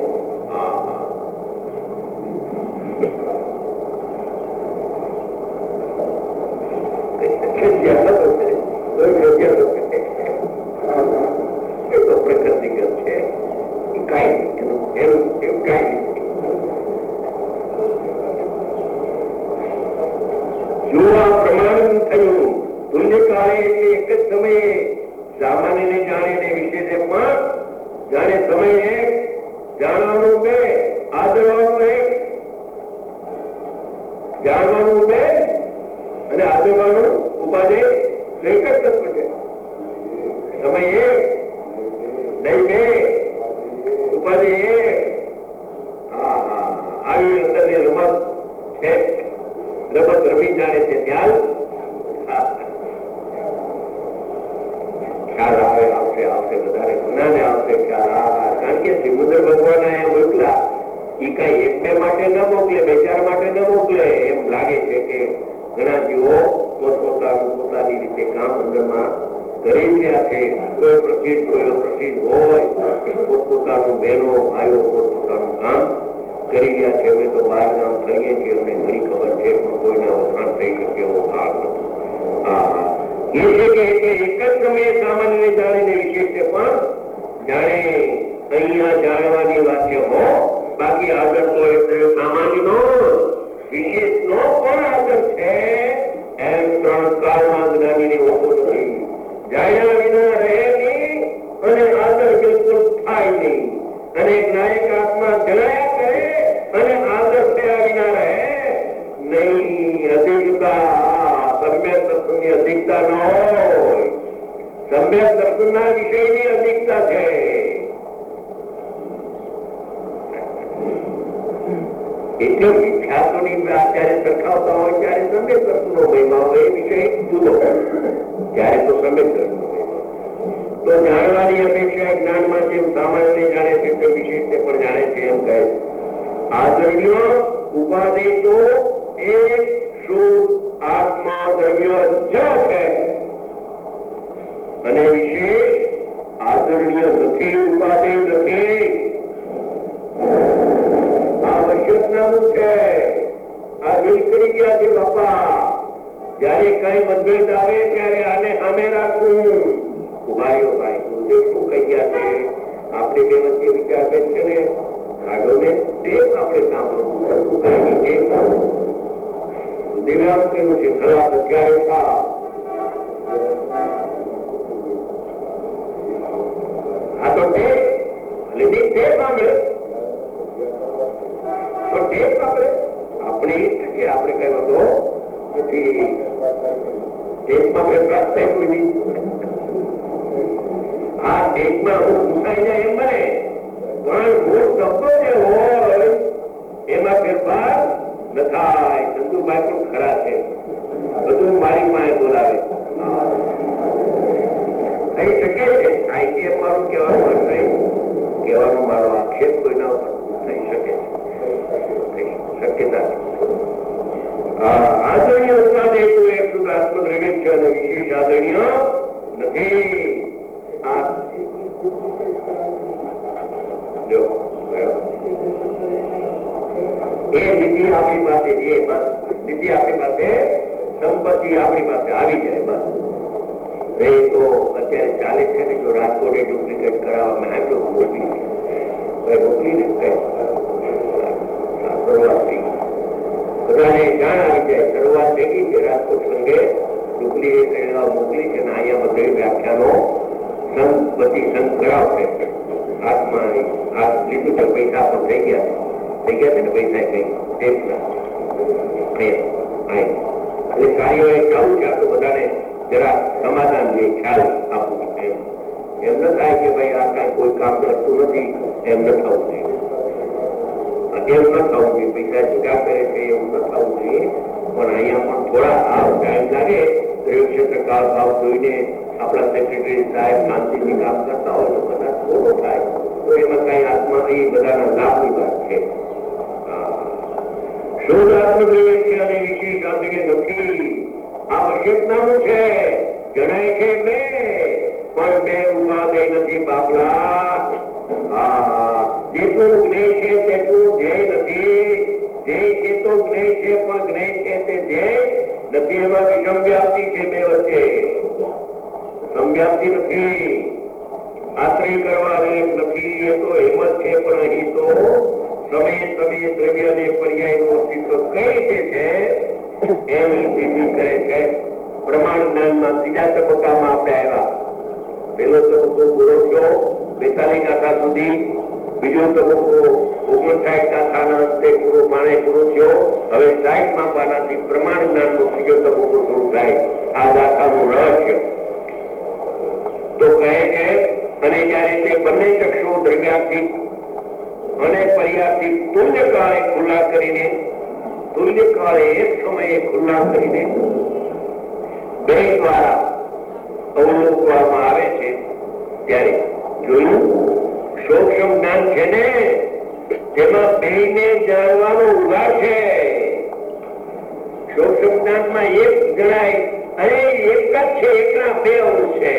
પૈસા જુદા કરે છે એવું ન થવું જોઈએ, પણ અહીંયા પણ થોડા ટાઈમ લાગે પ્રયોગક્ષેત્ર ટકાળ ભાવ જોઈને આપણા સેક્રેટરી સાહેબ શાંતિથી કામ કરતા હોય તો કદાચ ખોટો થાય તો એમાં કઈ આત્મા એ બધાના લાભની વાત છે. શુદ્ધ આત્મદ્રવ્ય છે અને વિશેષ આત્મદ્રવ્ય નથી. આવશ્યકતાનું છે, જણાય છે બે પણ બે ઉપાધિ નથી બાપલા. જેટલું જ્ઞેય છે તેટલું ધ્યેય નથી. ધ્યેય છે તો જ્ઞેય છે પણ જ્ઞેય છે તે ધ્યેય નથી. એમાં વિષમ વ્યાપ્તિ છે બે વચ્ચે, સમવ્યાપ્તિ નથી. આશ્રય કરવા નથી એ તો એમ જ છે. પણ અહીં તો સમય દ્રવ્ય અને પર્યાયનું અસ્તિત્વ કઈ રીતે છે એની સ્થિતિ કરે છે. પ્રમાણ જ્ઞાનમાં ત્રીજા તબક્કામાં આપણે આવ્યા. પહેલો તબક્કો પૂરો થયો 42 ગાથા સુધી, બીજો તબક્કો 59 ગાથાના અંતે પૂરો થયો. હવે 60મા પાનાથી પ્રમાણ જ્ઞાનનો ત્રીજો તબક્કો શરૂ થાય. આ ગાથાનું રહસ્ય તો કહે છે. અને જયારે તે બંને ચક્ષુ દ્રવ્યાર્થિક અને પર્યાર્થિક તુલ્યકાળે ખુલ્લા કરીને, તુલ્યકાળે એક સમયે ખુલ્લા કરીને બે દ્વારા અવલોકવામાં આવે છે ત્યારે જોયું સૂક્ષ્મ જ્ઞાન છે ને તેમાં બેને જાણવાનો ઉઘાડ છે. સૂક્ષ્મ જ્ઞાનમાં એક જણાય અરે એક જ છે, એકના બે અંશ છે.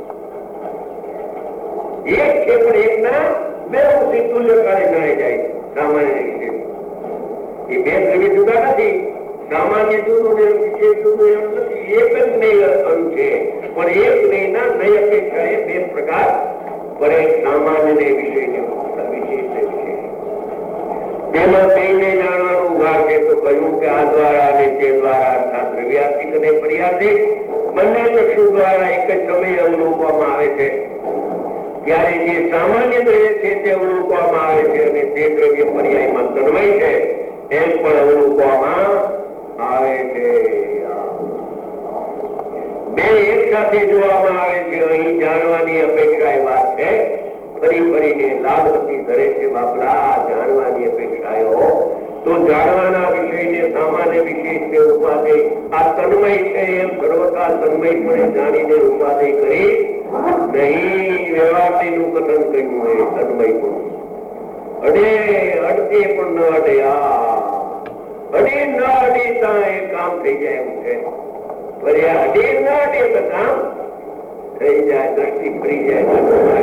એક છે પણ એકના બે અંશથી તુલ્યકાળે જણાઈ જાય. સામાન્ય રીતે એ બે દ્રવ્ય જુદા નથી. સામાન્ય જુદું ને વિશેષ જુદું એમ નથી. એક જ નય અંશ છે પણ એક નયના નય અપેક્ષાએ બે પ્રકાર પડે. સામાન્ય ને વિશેષ ને વિશેષ. તેમાં બેને જાણવાનું ઉઘાડ છે તો કહ્યું કે આ દ્વારા અને તે દ્વારા અર્થાત દ્રવ્યાર્થિક અને પર્યાર્થિક બંને ચક્ષુ દ્વારા એક જ સમયે અવલોકવામાં આવે છે. ત્યારે જે સામાન્ય દ્રવ્ય છે તે અવલોકવામાં આવે છે અને તે દ્રવ્ય પર્યાયમાં તન્મય છે એમ પણ અવલોકવામાં આવે છે. બે એક સાથે જોવામાં આવે છે. અહીં જાણવાની અપેક્ષા એ વાત છે. ફરી ફરીને લાભવતી ધરે છે બાપલા. જાણવાની અપેક્ષાઓ તો જાણવાના વિષયને સામાન્ય વિશેષ ઉપાધિ આ તન્મય છે એમ સર્વતા તન્મયપણે જાણીને ઉપાધિ કરી નહીં. વ્યવહારનું કથન કર્યું હોય તન્મય પણ અડે અડતે પણ ન અડે. અડે ન અડે ત્યાં એ કામ થઈ જાય એવું છે. અડે ન અડે તો કામ થઈ જાય. દ્રષ્ટિ ફરી જાય.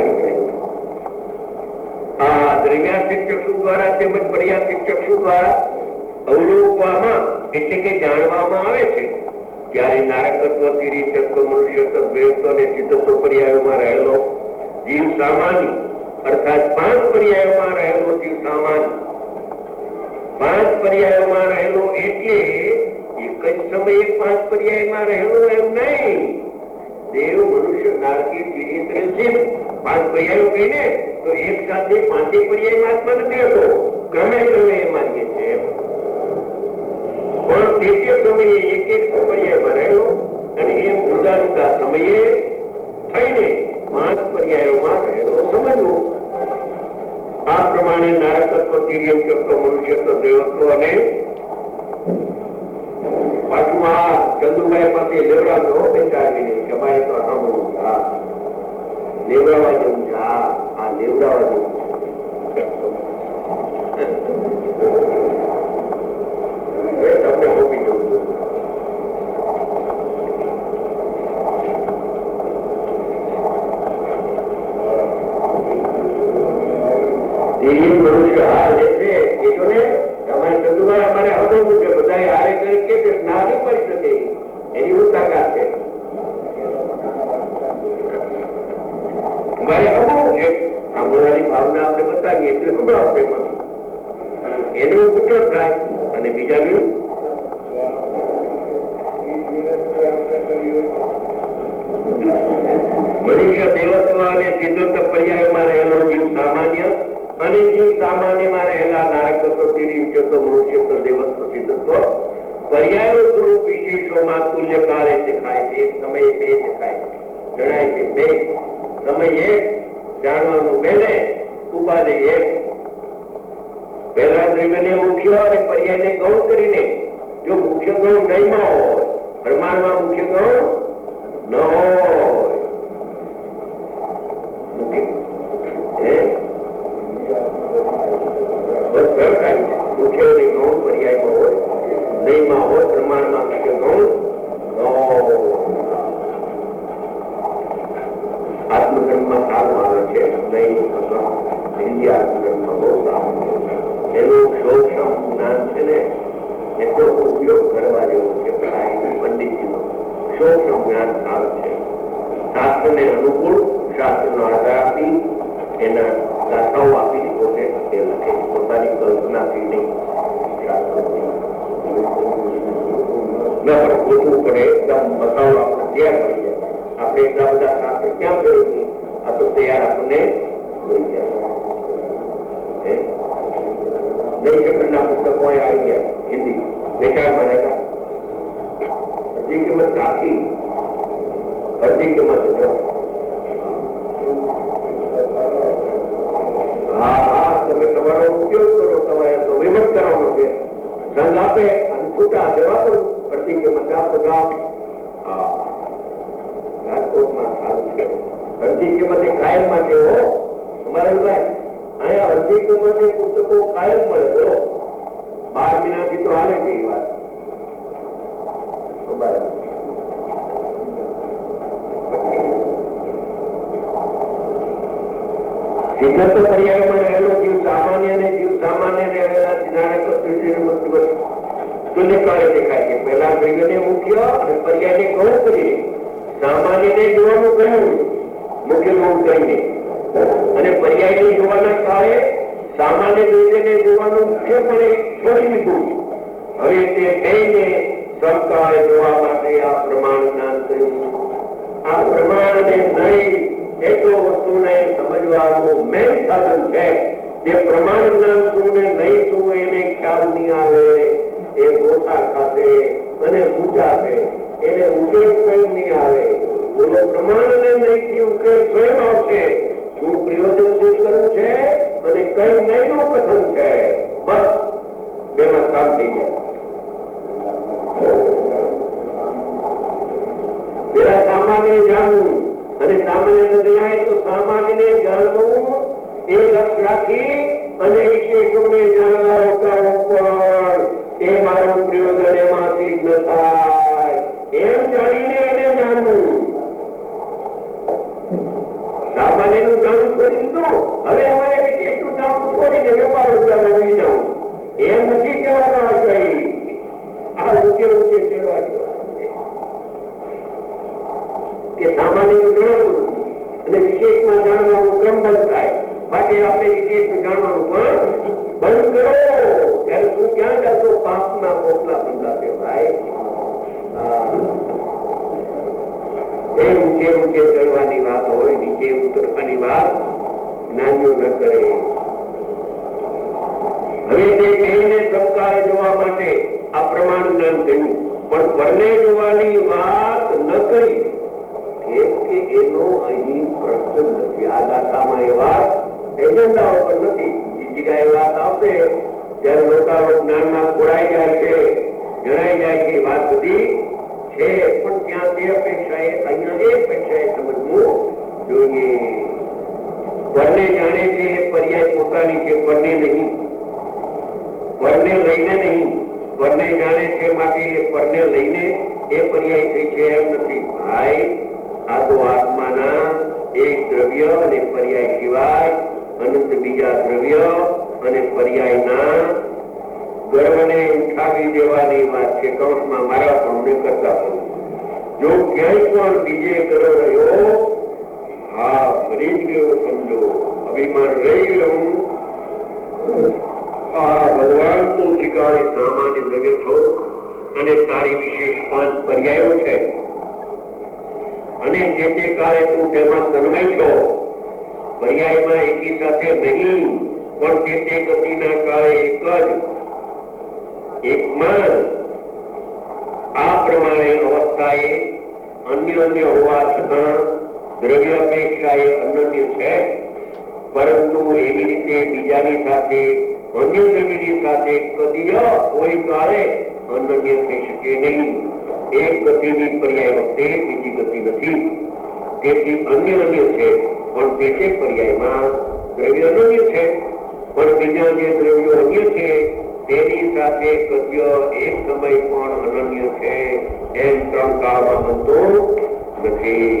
આ દ્રવ્યાર્થિક ચક્ષુ દ્વારા તેમજ પર્યાર્થિક ચક્ષુ દ્વારા અવલોકવામાં એટલે કે જાણવામાં આવે છે. ત્યારે નારકત્વ, તિરીચત્વ, મનુષ્યત્વ, દેવત્વ અને ચિત્તત્વ પર્યાયોમાં રહેલો જીવ સામાન્ય અર્થાત 5 પર્યાયોમાં રહેલો જીવ સામાન્ય, 5 પર્યાયોમાં રહેલો એટલે એક જ સમયે 5 પર્યાયમાં રહેલો એમ નહીં. દેવ, મનુષ્ય, નારકી, તિરીચત્ર, જીવ 5 પર્યાયો કહીને તો એક સાથે 5 પર્યાયમાં આત્મા નથી હતો. ક્રમે ક્રમે એ માનીએ છે પણ તે સમયે એક એક પર્યાયમાં રહેલો અને એ જુદા જુદા સમયે થઈને 5 પર્યાયોમાં રહેલો સમજવું. આ પ્રમાણે નારકત્વ, તિર્યકત્વ, મનુષ્યત્વ, દેવત્વ અને પાછું આ ચંદુભાઈ પાસે લેવડાવતો બેચાડીને કે ભાઈ તો સાંભળવું લેવડાવવા જવું છે. આ લેવડાવવા જવું તમને મોકલી જવું છું. મનુષ્ય હાર જે છે એ જો ને તમારે ચંદુભાઈ અમારે આવતું કે બધા હારે કરી કે ના નહીં પડી શકે એની હું તાકાત છે. મારે અમુક છે સાંભળવાની ભાવના આપણે બતાવીએ એટલે ખબર આપણે એનું ઉત્તર થાય અને બીજાનું મનુષ્ય, દેવત્વ અને સિદ્ધત્વ પર્યાયમાં રહેલો જીવ સામાન્ય અને જીવ સામાન્યમાં રહેલા નારકત્વ, તિર્યકત્વ, મનુષ્યત્વ, દેવત્વ, સિદ્ધત્વ પર્યાયો સ્વરૂપ વિશેષોમાં તુલ્યકાળે દેખાય છે. એક સમયે બે દેખાય જણાય છે. બે સમય એક જાણવાનું બેને ઉપાધિ એક. પહેલા દ્રવ્યને મુખ્ય અને પર્યાયને ગૌણ કરીને જો મુખ્ય ગૌણ નહીંમાં હોય, પ્રમાણમાં મુખ્ય ગૌણ ન હોય. મુખ્ય ગૌણ પર્યાયમાં હોય, નહીંમાં હોય, પ્રમાણમાં મુખ્ય ગૌણ આત્મગ્રંથમાં સારું આવે છે. હિન્દી આત્મગ્રંથમાં બહુ સારું છે. એનું સૂક્ષ્મ જ્ઞાન છે ને એટલો ઉપયોગ કરવા જેવો છે. પંડિતજીનો સૂક્ષ્મ જ્ઞાન સારું છે. શાસ્ત્રને અનુકૂળ શાસ્ત્રનો આધાર આપી એના દાખલાઓ આપીને પોતે એ લખે, પોતાની કલ્પનાથી નહીં. પૂછવું પડે એકદમ બતાવો આપણે તૈયાર થઈ જાય. આપણે એટલા બધા શાસ્ત્ર ક્યાં કર્યું? આ તો તૈયાર આપણને મળી જાય. નહીં શકરના પુસ્તકો આવી ગયા હિન્દી વેચાણ બનેગા. અડધી કિંમત કાફી, અડધી કિંમત તમે તમારો ઉપયોગ કરો. તમારે તો વિમત કરવાનો છે. સંઘ આપે અને છૂટા જવા દો. અડધી કિંમત આપો રાજકોટમાં સારું છે. અડધી કિંમતે કાયમ માટે હો અમારે ભાઈ અહીંયા અડધી કિંમતે પુસ્તકો કાયમ મળે. 12 મહિનાથી તો હાલે છે એ વાત. સિદ્ધાંત પર્યાયમાં રહેલો જીવ સામાન્ય ને જીવ સામાન્ય ને તુલ્યકાળે દેખાય છે. પહેલા દ્રવ્યને મુખ્ય અને પર્યાયને ગૌણ કરીને સામાન્યને જોવાનું કહ્યું, મુખ્ય ગૌણ કરીને, અને પર્યાયને જોવાના કાળે સામાન્ય દ્રવ્યને જોવાનું મુખ્યપણે છોડી દીધું. હવે તે કહીને સમકાળે જોવા માટે આ પ્રમાણ જ્ઞાન કર્યું. આ પ્રમાણને નહીં એટલો વસ્તુને સમજવાનું મેન સાધન છે. જે પ્રમાણ જ્ઞાન શું ને નહીં શું એને ખ્યાલ નહીં આવે એ ગોતા ખાતે અને પૂજાશે. એને ઉકેલ સ્વયં નહીં આવે. બોલો પ્રમાણને નહીં ઉકેલ સ્વયં આવશે. શું પ્રયોજન શું કરવું છે અને કઈ નહીં નું કથન છે. બસ બેમાં કામ થઈ જાય. પેલા સામાન્ય જાણવું અને સામાન્ય નથી આવે તો સામાન્ય જાણવું એ લક્ષ રાખી અને વિશેષોને જાણવા એ મારું પ્રયોજન એમાંથી જ ન થાય એમ જાણીને એને જાણવું. સામાન્ય નું જાણવું કરી દીધું. હવે અમારે વિશેષનું જાણવું છોડીને વેપાર જાણવું જાણવું એમ નથી કહેવાના. કઈ આ ઊંચે ઊંચે કહેવા કે સામાન્ય નું જાણવું અને વિશેષમાં જાણવાનું ક્રમ બંધ થાય. બાકી આપણે વિશેષ જાણવાનું પણ બંધ કરો ત્યારે તું ક્યાં કરશો? પાપના પોપલા બંધાશે ભાઈ. એ ઊંચે ઊંચે ચડવાની વાત હોય, નીચે ઉતરવાની વાત જ્ઞાનીઓ ન કરે. હવે તે કહીને સંસ્કારે જોવા માટે આ પ્રમાણ જ્ઞાન થયું, પણ પરને જોવાની વાત ન કરી. એનો અહીં પ્રશ્ન નથી. આ દાખામાં એ વાત એજન્ડાઓ પર નથી. બીજી કઈ વાત આવશે ત્યારે લોકો જ્ઞાનમાં ખોડાઈ જાય છે, જણાઈ જાય છે. વાત બધી છે પણ ત્યાં તે અપેક્ષાએ અહીંયા એ અપેક્ષાએ સમજવું જોઈએ. પરને જાણે છે એ પર્યાય પોતાની છે, પરને નહીં, પરને લઈને નહીં. પરને જાણે છે માટે એ પરને લઈને એ પર્યાય થઈ છે એમ નથી ભાઈ. આ તો આત્માના એક દ્રવ્ય અને પર્યાય સિવાય અનંત બીજા દ્રવ્ય અને પર્યાયના ગર્વને ઉઠાવી દેવાની વાત છે. કૌંસમાં મારા પણ કરતા પણ જો ક્યાંય પણ બીજે ગર્વ રહ્યો, હા ફરી જ ગયો સમજો. અભિમાન રહી ગયું. આ ભગવાન તો શીખાડે સામાન્ય દ્રવ્ય છો અને તારી વિશેષ 5 પર્યાયો છે અને જે તે કાળે તું તેમાં તન્મય છો. પર્યાયમાં એકી સાથે નહીં પણ તે તે ગતિના કાળે એક જ એકમાં આ પ્રમાણે અવસ્થાએ અન્ય હોવા છતાં દ્રવ્ય અપેક્ષાએ અનન્ય છે. પરંતુ એવી રીતે બીજાની સાથે અન્ય દ્રવ્યની સાથે કદી કોઈ કાળે અનન્ય થઈ શકે નહીં. એક ગતિની પર્યાય વખતે બીજી ગતિ નથી. તેથી અન્ય છે પણ તે છે પર્યાયમાં દ્રવ્ય અનન્ય છે, પણ બીજા જે દ્રવ્યો અન્ય છે તેની સાથે ગત્ય એક સમય પણ અનન્ય છે એમ ત્રણ કાળમાં બનતો નથી.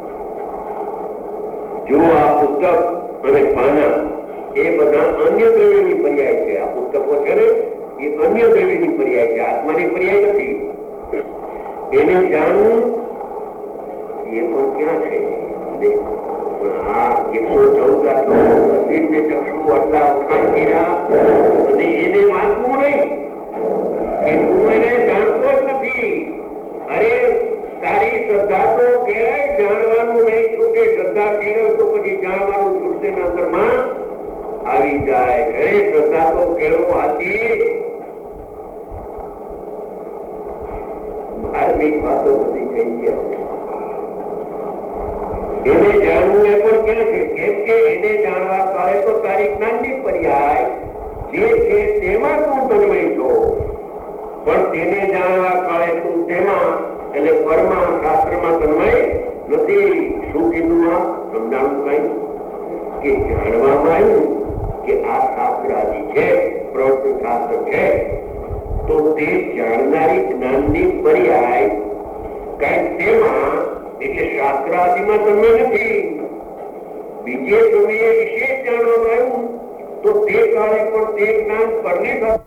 જો આ પુસ્તક અને પાના એ બધા અન્ય દ્રવ્યની પર્યાય છે. આ પુસ્તકો છે ને એ અન્ય દ્રવ્યની પર્યાય છે, આત્માની પર્યાય નથી. એને જાણવું એ પણ ક્યાં છે? આ 114 ચક્ષુ આટલા વખાણ કર્યા અને એને વાંચવું નહીં કે તું એને જાણતો જ નથી. અરે તારી શ્રદ્ધા તો કેળાય, જાણવાનું નહીં છૂટે. શ્રદ્ધા કેળવ તો પછી જાણવાનું છૂટશે ના અંતરમાં આવી જાય. અરે શ્રદ્ધા તો કેળવો હાથી ધાર્મિક વાતો બધી થઈ ગયા. એને જાણવું એ પણ ક્યાં છે? કેમ કે એને જાણવા કાળે તો તારી જ્ઞાનની પર્યાય જે છે તેમાં તું તન્મય છો, પણ તેને જાણવા કાળે તું તેમાં એટલે પરમા શાસ્ત્રમાં તન્મય નથી. શું કીધું? આ સમજાણું કઈ કે જાણવામાં આવ્યું કે આ શાસ્ત્ર આદિ છે, પ્રવૃત્તિ શાસ્ત્ર છે, તો તે જાણનારી જ્ઞાનની પર્યાય કઈ તેમાં એટલે શાસ્ત્ર આદિમાં તમે નથી. બીજે સમયે વિશેષ જાણવામાં આવ્યું તો તે કાળે પણ તે જ્ઞાન પરને